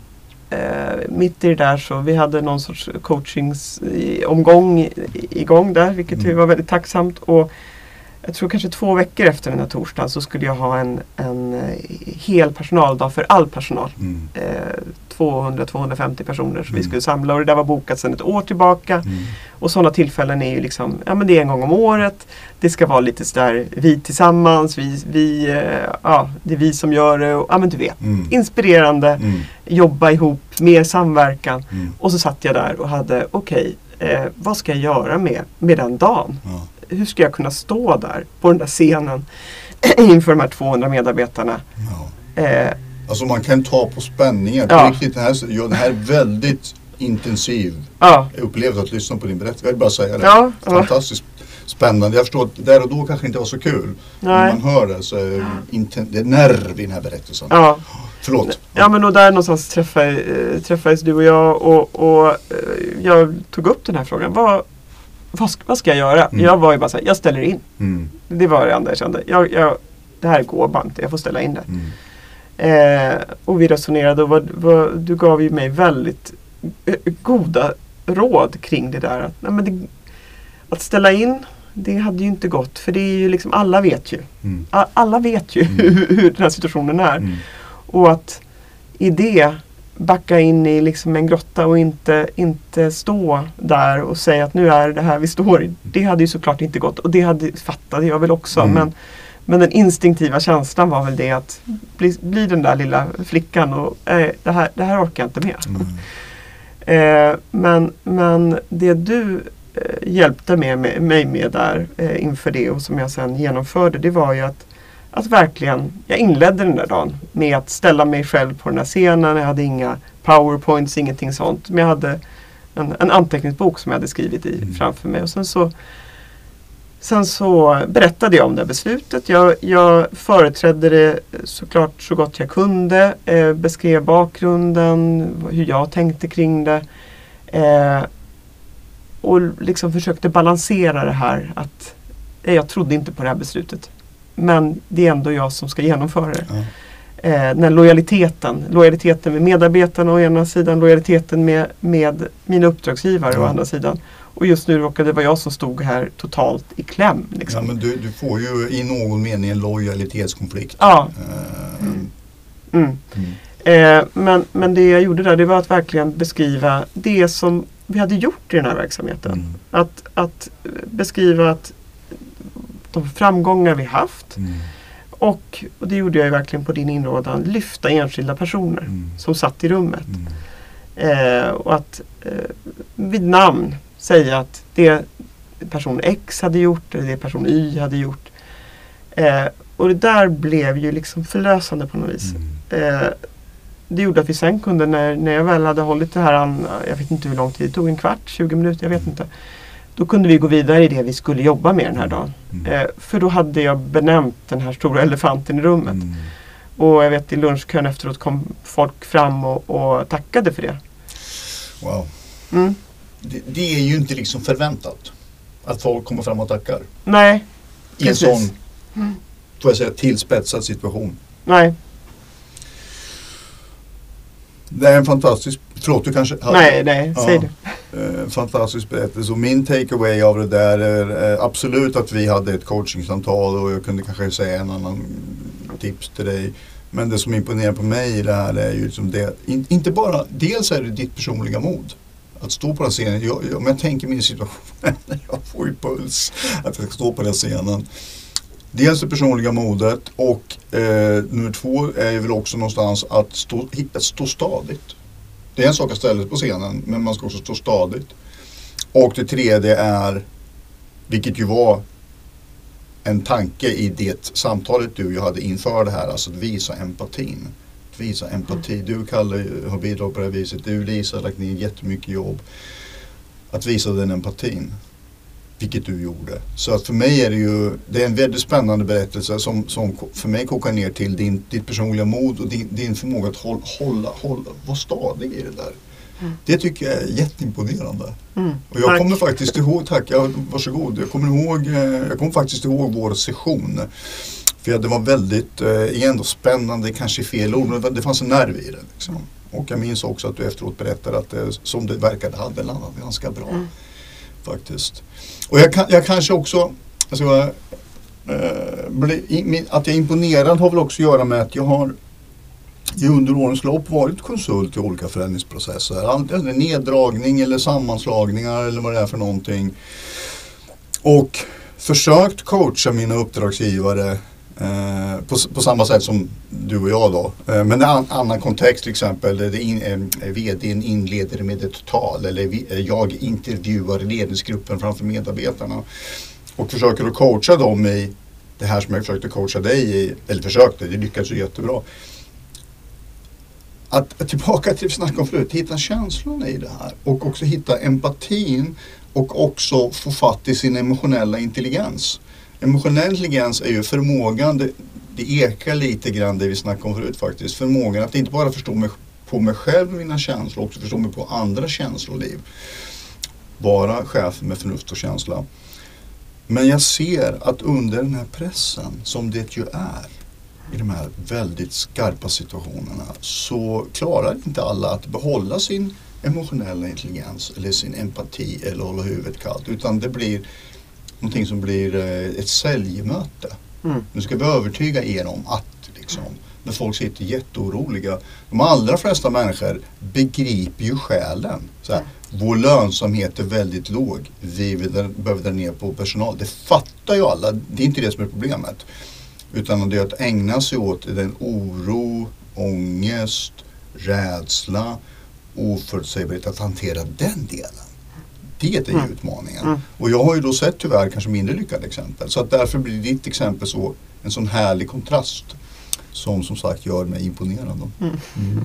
eh, mitt i det där så vi hade någon sorts coachingsomgång igång där vilket mm. var väldigt tacksamt och jag tror kanske två veckor efter den här torsdagen så skulle jag ha en, en hel personaldag för all personal. Mm. Eh, tvåhundra till tvåhundrafemtio personer som mm. vi skulle samla och det där var bokat sedan ett år tillbaka. Mm. Och sådana tillfällen är ju liksom, ja men det är en gång om året. Det ska vara lite sådär, vi tillsammans, vi, vi, eh, ja det är vi som gör det. Och, ja men du vet, mm. inspirerande, mm. jobba ihop, mer samverkan. Mm. Och så satt jag där och hade, okej, okay, eh, vad ska jag göra med, med den dagen? Ja. Hur ska jag kunna stå där på den där scenen inför de här tvåhundra medarbetarna? Ja. Eh, alltså man kan ta på spänningen. Ja. Riktigt, den, här, ja, den här är väldigt intensiv ja. upplevelse att lyssna på din berättelse. Jag vill bara säga det. Ja. Fantastiskt ja. spännande. Jag förstår att där och då kanske inte var så kul. Nej. När man hör det så är det, inten- det är nerv i den här berättelsen. Ja. Förlåt. Ja men och där någonstans träffade, träffades du och jag och, och jag tog upp den här frågan. Vad Vad ska, vad ska jag göra? Mm. Jag var ju bara så här, jag ställer in. Mm. Det var det enda jag kände. Jag, jag, det här går bara inte, jag får ställa in det. Mm. Eh, och vi resonerade och vad, vad, du gav ju mig väldigt eh, goda råd kring det där. Att, nej, men det, att ställa in, det hade ju inte gått. För det är ju liksom, alla vet ju. Mm. A, alla vet ju mm. hur, hur den här situationen är. Mm. Och att i det backa in i liksom en grotta och inte, inte stå där och säga att nu är det här vi står i. Det hade ju såklart inte gått och det hade, fattade jag väl också. Mm. Men, men den instinktiva känslan var väl det att bli, bli den där lilla flickan och äh, det, här, det här orkar jag inte med. Mm. eh, men, men det du eh, hjälpte med, med, mig med där eh, inför det och som jag sen genomförde, det var ju att Att verkligen, jag inledde den där dagen med att ställa mig själv på den här scenen. Jag hade inga powerpoints, ingenting sånt. Men jag hade en, en anteckningsbok som jag hade skrivit i mm. framför mig. Och sen så, sen så berättade jag om det beslutet. Jag, jag företrädde det såklart så gott jag kunde. Eh, beskrev bakgrunden, hur jag tänkte kring det. Eh, och liksom försökte balansera det här. Att eh, jag trodde inte på det här beslutet. Men det är ändå jag som ska genomföra det. Ja. Eh, den lojaliteten. Lojaliteten med medarbetarna å ena sidan. Lojaliteten med, med mina uppdragsgivare ja. å andra sidan. Och just nu råkade det vara jag som stod här totalt i kläm. Liksom. Ja, men du, du får ju i någon mening en lojalitetskonflikt. Ja. Eh, mm. Mm. Mm. Eh, men, men det jag gjorde där, det var att verkligen beskriva det som vi hade gjort i den här verksamheten. Mm. Att, att beskriva att de framgångar vi haft mm. och, och det gjorde jag ju verkligen på din inrådan, lyfta enskilda personer mm. som satt i rummet mm. eh, och att eh, vid namn säga att det person X hade gjort eller det person Y hade gjort eh, och det där blev ju liksom förlösande på något vis. Mm. Eh, det gjorde att vi sen kunde när, när jag väl hade hållit det här, jag vet inte hur lång tid det tog, en kvart, tjugo minuter, jag vet inte. Då kunde vi gå vidare i det vi skulle jobba med den här dagen. Mm. Eh, för då hade jag benämnt den här stora elefanten i rummet. Mm. Och jag vet i lunchkön efteråt kom folk fram och, och tackade för det. Wow. Mm. Det, det är ju inte liksom förväntat att folk kommer fram och tackar. Nej, i precis. En sån, mm. får jag säga, tillspetsad situation. Nej. Det är en fantastisk, förlåt du kanske hade, Nej, nej, säg ja, det. Eh, fantastisk berättelse. Och min takeaway av det där är eh, absolut att vi hade ett coachingsamtal och jag kunde kanske säga en annan tips till dig. Men det som imponerar på mig i det här är ju liksom det, in, inte bara, dels är det ditt personliga mod. Att stå på den scenen, jag, jag, om jag tänker min situation, jag får ju puls att jag ska stå på den scenen. Dels det personliga modet och eh, nummer två är ju väl också någonstans att stå, att stå stadigt. Det är en sak att ställa sig på scenen, men man ska också stå stadigt. Och det tredje är, vilket ju var en tanke i det samtalet du hade inför det här, alltså att visa empatin. Att visa empati. Du, Kalle, har bidragit på det här viset. Du, Lisa, har lagt ner jättemycket jobb. Att visa den empatin. vilket du gjorde. Så att för mig är det ju, det är en väldigt spännande berättelse som, som för mig kokar ner till din, ditt personliga mod och din, din förmåga att hålla, hålla, hålla, vara stadig i det där. Mm. Det tycker jag är jätteimponerande. Mm. Och jag tack. kommer faktiskt ihåg, tack, jag, varsågod, jag kommer ihåg, jag kommer faktiskt ihåg vår session. För det var väldigt, eh, ändå spännande, kanske fel ord, men det fanns en nerv i det. Liksom. Och jag minns också att du efteråt berättade att det, som det verkade hade landat ganska bra. Mm. Faktiskt. Och jag, kan, jag kanske också, alltså, äh, bli, att jag är imponerad har väl också att göra med att jag har i under årens lopp varit konsult i olika förändringsprocesser. Antingen neddragning eller sammanslagningar eller vad det är för någonting. Och försökt coacha mina uppdragsgivare eh, på, på samma sätt som du och jag då. Eh, men i en annan kontext, till exempel det in, eh, vdn inleder med ett tal eller vi, eh, jag intervjuar ledningsgruppen framför medarbetarna och försöker att coacha dem i det här som jag försökte coacha dig i, eller försökte, det lyckades ju jättebra. Att, att tillbaka till det vi snackade om förut, hitta känslorna i det här och också hitta empatin och också få fatt i sin emotionella intelligens. Emotionell intelligens är ju förmågan, det, det ekar lite grann det vi snackade om förut faktiskt, förmågan att inte bara förstå mig på mig själv och mina känslor, också förstå mig på andra känsloliv. Vara chef med förnuft och känsla. Men jag ser att under den här pressen, som det ju är, i de här väldigt skarpa situationerna, så klarar inte alla att behålla sin emotionella intelligens eller sin empati eller hålla huvudet kallt, utan det blir någonting som blir ett säljmöte. Mm. Nu ska vi övertyga er om att liksom, när folk sitter jätteoroliga, de allra flesta människor begriper ju skälen. Så här, vår lönsamhet är väldigt låg, vi behöver dra ner på personal. Det fattar ju alla, det är inte det som är problemet. Utan det är att ägna sig åt den oro, ångest, rädsla, oförutsägbarhet, att hantera den delen. Det är ju mm. utmaningen. Mm. Och jag har ju då sett tyvärr kanske mindre lyckade exempel. Så att därför blir ditt exempel så en sån härlig kontrast som som sagt gör mig imponerande. Mm. Mm.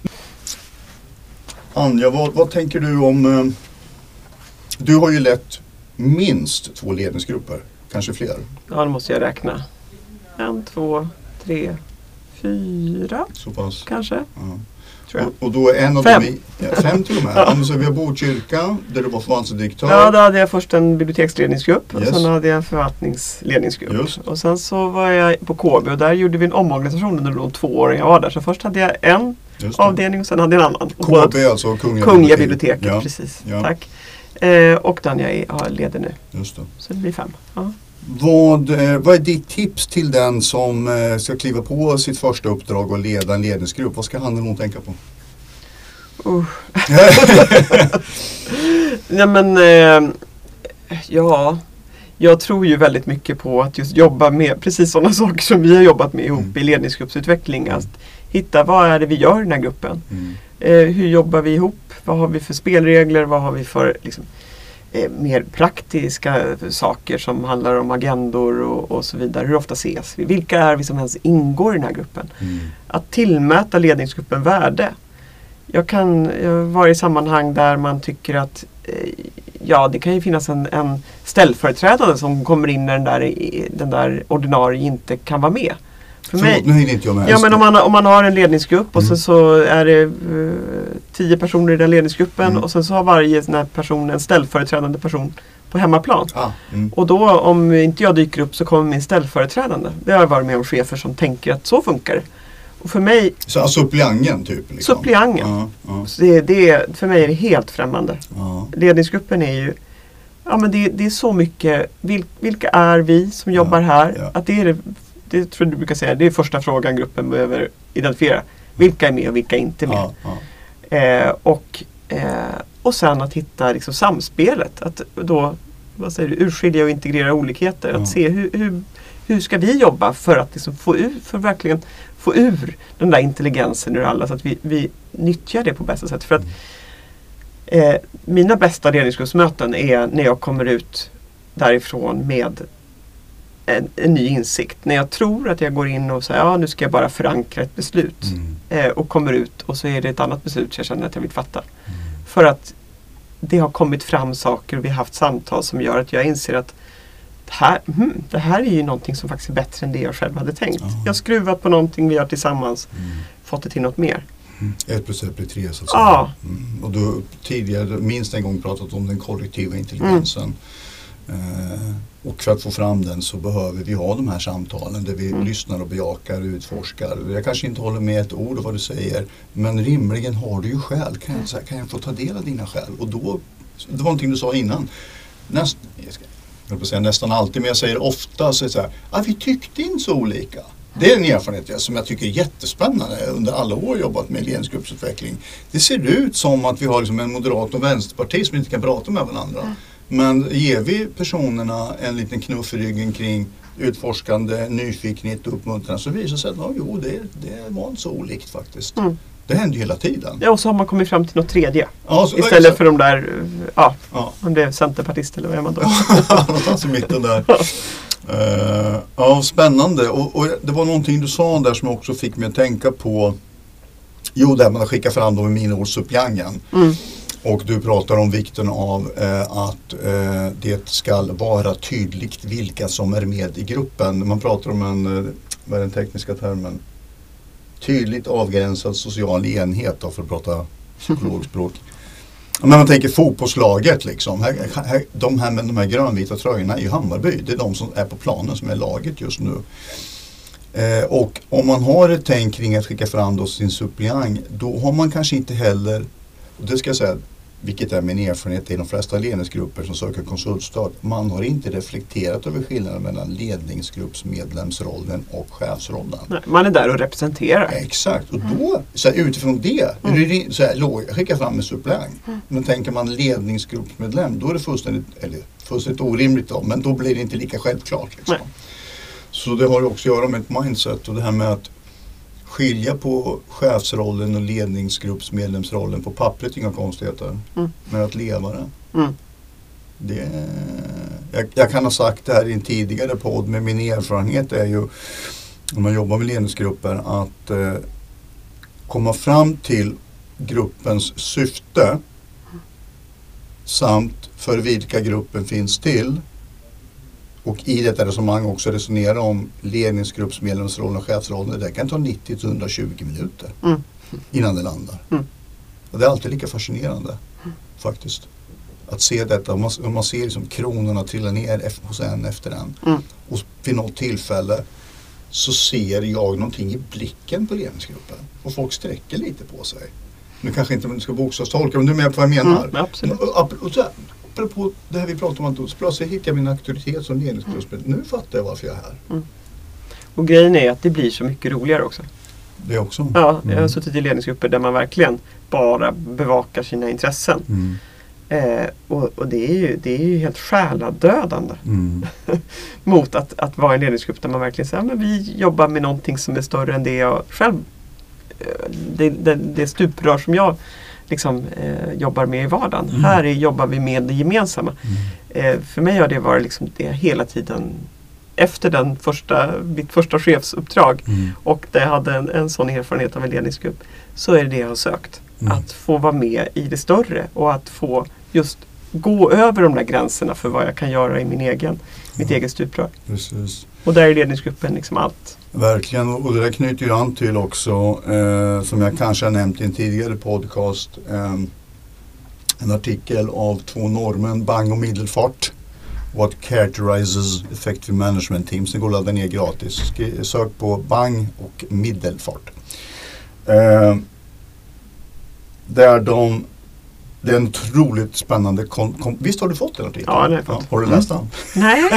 Anja, vad, vad tänker du om... Eh, du har ju lett minst två ledningsgrupper, kanske fler. Ja, det måste jag räkna. En, två, tre, fyra. Så pass. Kanske. Ja. Och, och då är en av fem. dem i, ja, fem till och med. Ja. Så vi har Botkyrka, där du var förvaltningsdirektör. Ja, då hade jag först en biblioteksledningsgrupp. Yes. Och sen hade jag en förvaltningsledningsgrupp. Just. Och sen så var jag på K B och där gjorde vi en omorganisation under de två åren jag var där. Så först hade jag en avdelning och sen hade jag en annan. K B är alltså Kungliga, Kungliga biblioteket. Ja. Precis, ja. Tack. Eh, och den jag är, leder nu. Just det. Så det blir fem. Ja. Vad, vad är ditt tips till den som ska kliva på sitt första uppdrag och leda en ledningsgrupp? Vad ska han eller hon tänka på? Uh. Nej men, eh, ja, jag tror ju väldigt mycket på att just jobba med precis sådana saker som vi har jobbat med ihop mm. i ledningsgruppsutveckling. Att hitta vad är det vi gör i den här gruppen? Mm. Eh, hur jobbar vi ihop? Vad har vi för spelregler? Vad har vi för liksom, eh, mer praktiska saker som handlar om agendor och, och så vidare? Hur ofta ses vi? Vilka är vi som ens ingår i den här gruppen? Mm. Att tillmäta ledningsgruppen värde. Jag kan jag vara i sammanhang där man tycker att eh, ja, det kan ju finnas en, en ställföreträdare som kommer in när den där, den där ordinarie inte kan vara med. För Förlåt, mig, nu inte jag med. Ja, men om man, om man har en ledningsgrupp och mm. sen så är det uh, tio personer i den ledningsgruppen mm. och sen så har varje sån här person en ställföreträdande person på hemmaplan. Ah, mm. Och då om inte jag dyker upp så kommer min ställföreträdande. Det har jag varit med om chefer som tänker att så funkar det. Och för mig... Så suppleanten typ? Liksom. Suppleanten. Ja, ja. Så det, det, för mig är det helt främmande. Ja. Ledningsgruppen är ju... Ja, men det, det är så mycket... Vil, vilka är vi som jobbar ja, här? Ja. Att det är det, det tror jag du brukar säga. Det är första frågan gruppen behöver identifiera. Vilka är med och vilka är inte med? Ja, ja. Eh, och, eh, och sen att hitta liksom, samspelet. Att då vad säger du, urskilja och integrera olikheter. Ja. Att se hur, hur, hur ska vi jobba för att liksom, få ur, för verkligen få ur den där intelligensen ur alla så att vi, vi nyttjar det på bästa sätt. För att eh, mina bästa ledningsgruppsmöten är när jag kommer ut därifrån med en, en ny insikt. När jag tror att jag går in och säger ja, nu ska jag bara förankra ett beslut. Mm. Eh, och kommer ut och så är det ett annat beslut så jag känner att jag vill fatta. Mm. För att det har kommit fram saker och vi har haft samtal som gör att jag inser att det här, hmm, det här är ju någonting som faktiskt är bättre än det jag själv hade tänkt. Ja. Jag har skruvat på någonting, vi har tillsammans Mm. fått det till något mer. Mm. Ett plus ett blir tre så att säga. Ja. Mm. Och du har tidigare minst en gång pratat om den kollektiva intelligensen. Eh, och för att få fram den så behöver vi ha de här samtalen där vi Mm. lyssnar och bejakar och utforskar. Jag kanske inte håller med ett ord av vad du säger, men rimligen har du ju skäl. Kan jag, så här, kan jag få ta del av dina skäl? Och då, det var någonting du sa innan. Näst, jag ska, jag vill säga nästan alltid, men jag säger ofta så är det så här, ah, vi tyckte inte så olika. Det är en erfarenhet som jag tycker är jättespännande. Under alla år jobbat med ledningsgruppsutveckling. Det ser ut som att vi har liksom en moderat och vänsterparti som inte kan prata med varandra. Mm. Men ger vi personerna en liten knuff i ryggen kring utforskande, nyfikenhet och uppmuntran så visar det sig att ja, jo, det, det var inte så olikt faktiskt. Mm. Det händer ju hela tiden. Ja, och så har man kommit fram till något tredje. Ja, så, istället exakt. för de där, ja, ja. om det är centerpartist eller vad är man då? Någonstans i mitten där. Uh, ja, spännande. Och, och det var någonting du sa där som också fick mig att tänka på. Jo, det här man har skickat fram dem i miniårssuppleanten. Mm. Och du pratar om vikten av eh, att eh, det ska vara tydligt vilka som är med i gruppen. Man pratar om en, eh, vad är den tekniska termen? Tydligt avgränsad social enhet då, för att prata psykologspråk. Men man tänker fotbollslaget liksom. Här, här, de här med de här grönvita tröjorna är ju Hammarby. Det är de som är på planen som är laget just nu. Eh, och om man har ett tänk kring att skicka fram då sin suppleant, då har man kanske inte heller, och det ska jag säga, vilket är min erfarenhet i de flesta ledningsgrupper som söker konsultstöd, man har inte reflekterat över skillnaden mellan ledningsgruppsmedlemsrollen och chefsrollen. Nej, man är där och representerar. Exakt, och då så här, utifrån det, mm. så här, jag skickar fram en suppleant, mm. men tänker man ledningsgruppsmedlem, då är det fullständigt, eller fullständigt orimligt då, men då blir det inte lika självklart. Liksom. Så det har också att göra med ett mindset och det här med att skilja på chefsrollen och ledningsgruppsmedlemsrollen på pappret, inga konstigheter. Mm. Men att leva det. Mm. det jag, jag kan ha sagt det här i en tidigare podd, men min erfarenhet är ju när man jobbar med ledningsgrupper att eh, komma fram till gruppens syfte mm. samt för vilka gruppen finns till. Och i detta resonemang också resonera om ledningsgruppsmedlemsrollen och chefsrollen. Det kan ta nittio till hundratjugo minuter mm. innan det landar. Mm. Och det är alltid lika fascinerande mm. faktiskt. Att se detta, om man, om man ser liksom kronorna trilla ner hos en efter en. Mm. Och vid något tillfälle så ser jag någonting i blicken på ledningsgruppen. Och folk sträcker lite på sig. Nu kanske inte man ska bokstavstolka, men du är med på vad jag menar. Mm, absolut. Och, och så här, på det här vi pratar om att plötsligt hittar jag min auktoritet som ledningsgruppsmedlem. Mm. Nu fattar jag varför jag är här. Mm. Och grejen är att det blir så mycket roligare också. Det också. Ja, jag har mm. suttit i ledningsgrupper där man verkligen bara bevakar sina intressen. Mm. Eh, och och det, är ju, det är ju helt själadödande mm. mot att, att vara i en ledningsgrupp där man verkligen säger men vi jobbar med någonting som är större än det jag själv, det, det, det stuprör som jag liksom eh, jobbar med i vardagen. Mm. Här är, jobbar vi med det gemensamma. Mm. Eh, för mig har det varit liksom det hela tiden efter den första, mitt första chefsuppdrag mm. och där jag hade en, en sån erfarenhet av en ledningsgrupp, så är det det jag har sökt. Mm. Att få vara med i det större och att få just gå över de där gränserna för vad jag kan göra i min egen, mitt ja. eget stuprör. Precis. Och där är ledningsgruppen liksom allt. Verkligen, och det där knyter ju an till också, eh, som jag kanske har nämnt i en tidigare podcast, eh, en artikel av två norrmän, Bang och Middelfart. What characterizes effective management teams. Det går att ladda ner gratis. Sök på Bang och Middelfart. Eh, där de, det är en otroligt spännande kon, kon, visst har du fått den artikeln? Ja, det har jag fått. Ja, har du läst den? Nej.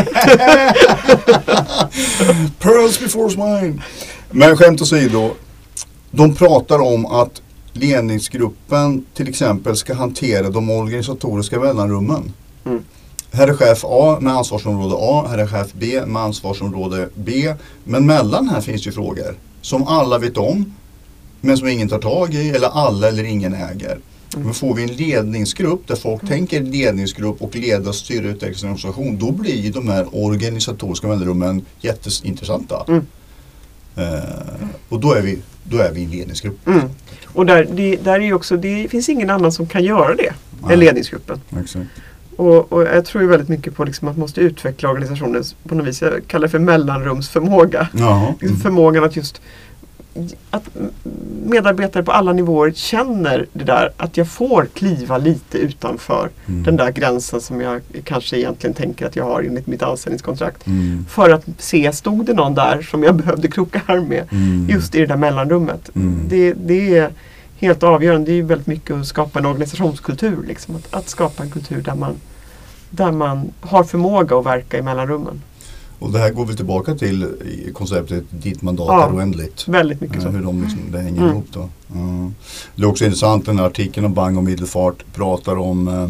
Pearls before swine. Men skämt åsido, de pratar om att ledningsgruppen till exempel ska hantera de organisatoriska mellanrummen. Mm. Här är chef A med ansvarsområde A, här är chef B med ansvarsområde B. Men mellan här finns ju frågor som alla vet om, men som ingen tar tag i, eller alla eller ingen äger. Mm. Men får vi en ledningsgrupp där folk mm. tänker ledningsgrupp och leda, styra, utveckla sin organisation, då blir de här organisatoriska mellanrummen jätteintressanta. Mm. Uh, och då är vi då är vi en ledningsgrupp. Mm. Och där, det, där är också, det finns ingen annan som kan göra det. Nej. ledningsgruppen. Exakt. Och, och jag tror ju väldigt mycket på liksom att man måste utveckla organisationen på något vis. Jag kallar det för mellanrumsförmåga. Jaha. Mm. Förmågan att just att medarbetare på alla nivåer känner det där att jag får kliva lite utanför mm. den där gränsen som jag kanske egentligen tänker att jag har enligt mitt anställningskontrakt. Mm. För att se, stod det någon där som jag behövde kroka arm med mm. just i det där mellanrummet. Mm. Det, det är helt avgörande. Det är väldigt mycket att skapa en organisationskultur. Liksom. Att, att skapa en kultur där man, där man har förmåga att verka i mellanrummen. Och det här går vi tillbaka till i konceptet ditt mandat ja, är oändligt. Väldigt mycket så. Hur de liksom, det hänger mm. ihop då. Ja. Det är också intressant, den här artikeln om Bang och Middelfart pratar om eh,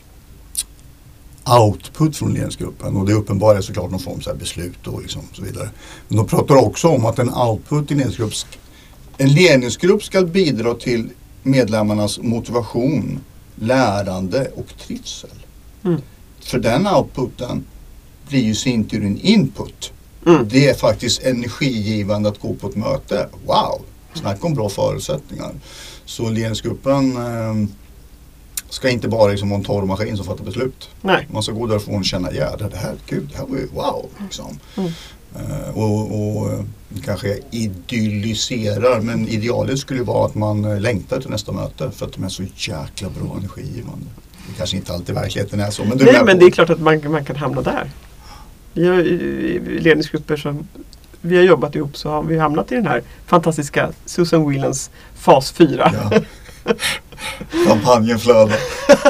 output från ledningsgruppen. Och det uppenbara är såklart någon form av beslut och liksom så vidare. Men de pratar också om att en output i ledningsgrupp, en ledningsgrupp ska bidra till medlemmarnas motivation, lärande och trivsel. Mm. För den outputen blir ju sin tur en input. Mm. Det är faktiskt energigivande att gå på ett möte. Wow! Snacka om bra förutsättningar. Så ledningsgruppen eh, ska inte bara liksom vara en torrmaskin som fattar beslut. Nej. Man ska gå därifrån och känna, ja det här, gud, det här var ju wow! Liksom. Mm. Uh, och, och kanske idylliserar, men idealet skulle vara att man längtar till nästa möte för att de är så jäkla bra energigivande. Det kanske inte alltid verkligheten är så. Men, Nej, men det är klart att man, man kan hamna där. Vi har i ledningsgrupper som vi har jobbat ihop så har vi hamnat i den här fantastiska Susan Whelans fas fyra. Ja. Kampanjen flödar.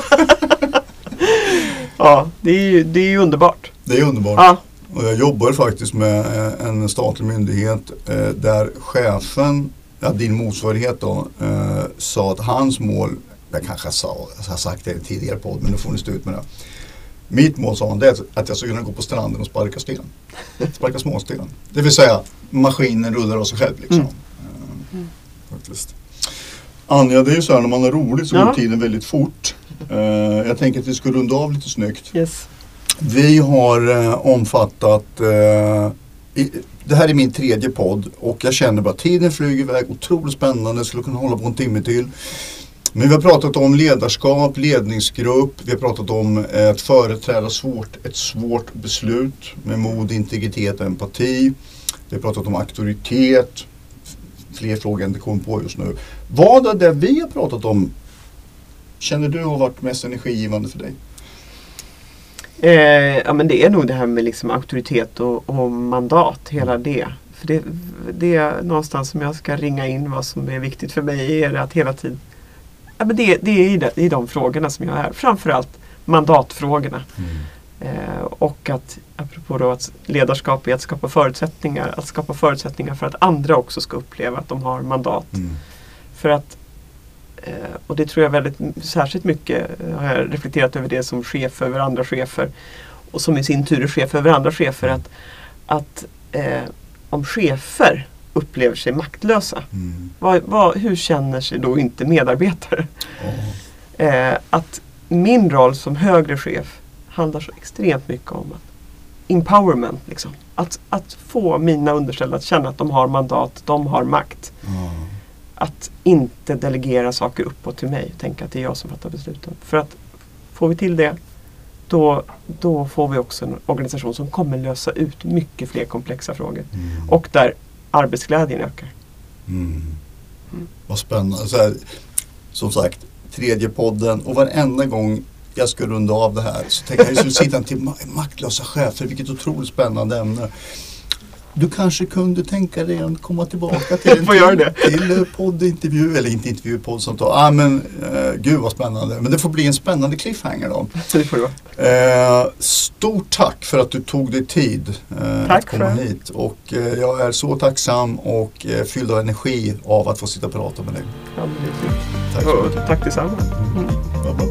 Ja, det är ju det är ju underbart. Det är underbart. Ja. Och jag jobbar faktiskt med en statlig myndighet eh, där chefen, ja, din motsvarighet då, eh, sa att hans mål, jag kanske sa, jag har sagt det i tidigare podd, men nu får ni stå ut med det. Mitt mål, sa han, det är att jag ska kunna gå på stranden och sparka sten. Sparka småsten. Det vill säga, maskinen rullar av sig själv liksom. Mm. Mm. Faktiskt. Anja, det är ju så här, när man har roligt så går ja. tiden väldigt fort. Uh, jag tänker att vi ska runda av lite snyggt. Yes. Vi har uh, omfattat, uh, i, det här är min tredje podd och jag känner bara att tiden flyger iväg, otroligt spännande, skulle kunna hålla på en timme till. Men vi har pratat om ledarskap, ledningsgrupp, vi har pratat om uh, att företräda svårt, ett svårt beslut med mod, integritet och empati. Vi har pratat om auktoritet, fler frågor än det kommer på just nu. Vad är det vi har pratat om känner du har varit mest energigivande för dig? Eh, ja, men det är nog det här med liksom auktoritet och, och mandat, hela det. För det, det är någonstans som jag ska ringa in vad som är viktigt för mig är det att hela tiden, ja, men det, det är i de, i de frågorna som jag är, framförallt mandatfrågorna. Mm. Eh, och att, apropå då att ledarskap är att skapa förutsättningar, att skapa förutsättningar för att andra också ska uppleva att de har mandat. Mm. För att och det tror jag väldigt särskilt mycket har jag reflekterat över det som chef över andra chefer och som i sin tur är chef över andra chefer att, att eh, om chefer upplever sig maktlösa mm. vad, vad, hur känner sig då inte medarbetare? Oh. Eh, att min roll som högre chef handlar så extremt mycket om att empowerment liksom. Att, att få mina underställda att känna att de har mandat, de har makt. Oh. Att inte delegera saker uppåt till mig och tänka att det är jag som fattar besluten. För att får vi till det, då, då får vi också en organisation som kommer lösa ut mycket fler komplexa frågor. Mm. Och där arbetsglädjen ökar. Mm. Mm. Vad spännande. Så här, som sagt, tredje podden och varenda gång jag ska runda av det här så tänker jag att jag skulle sitta till maktlösa chefer. Vilket otroligt spännande ämne. Du kanske kunde tänka dig att komma tillbaka till en till, till poddintervju, eller inte intervju, poddsamtal. Ah, men uh, gud vad spännande. Men det får bli en spännande cliffhanger då. Det får det. Uh, stort tack för att du tog dig tid uh, att komma för. hit. Och uh, jag är så tacksam och uh, fylld av energi av att få sitta och prata med dig. Ja, men det är fint. Tack så mycket. Tack detsamma. Mm.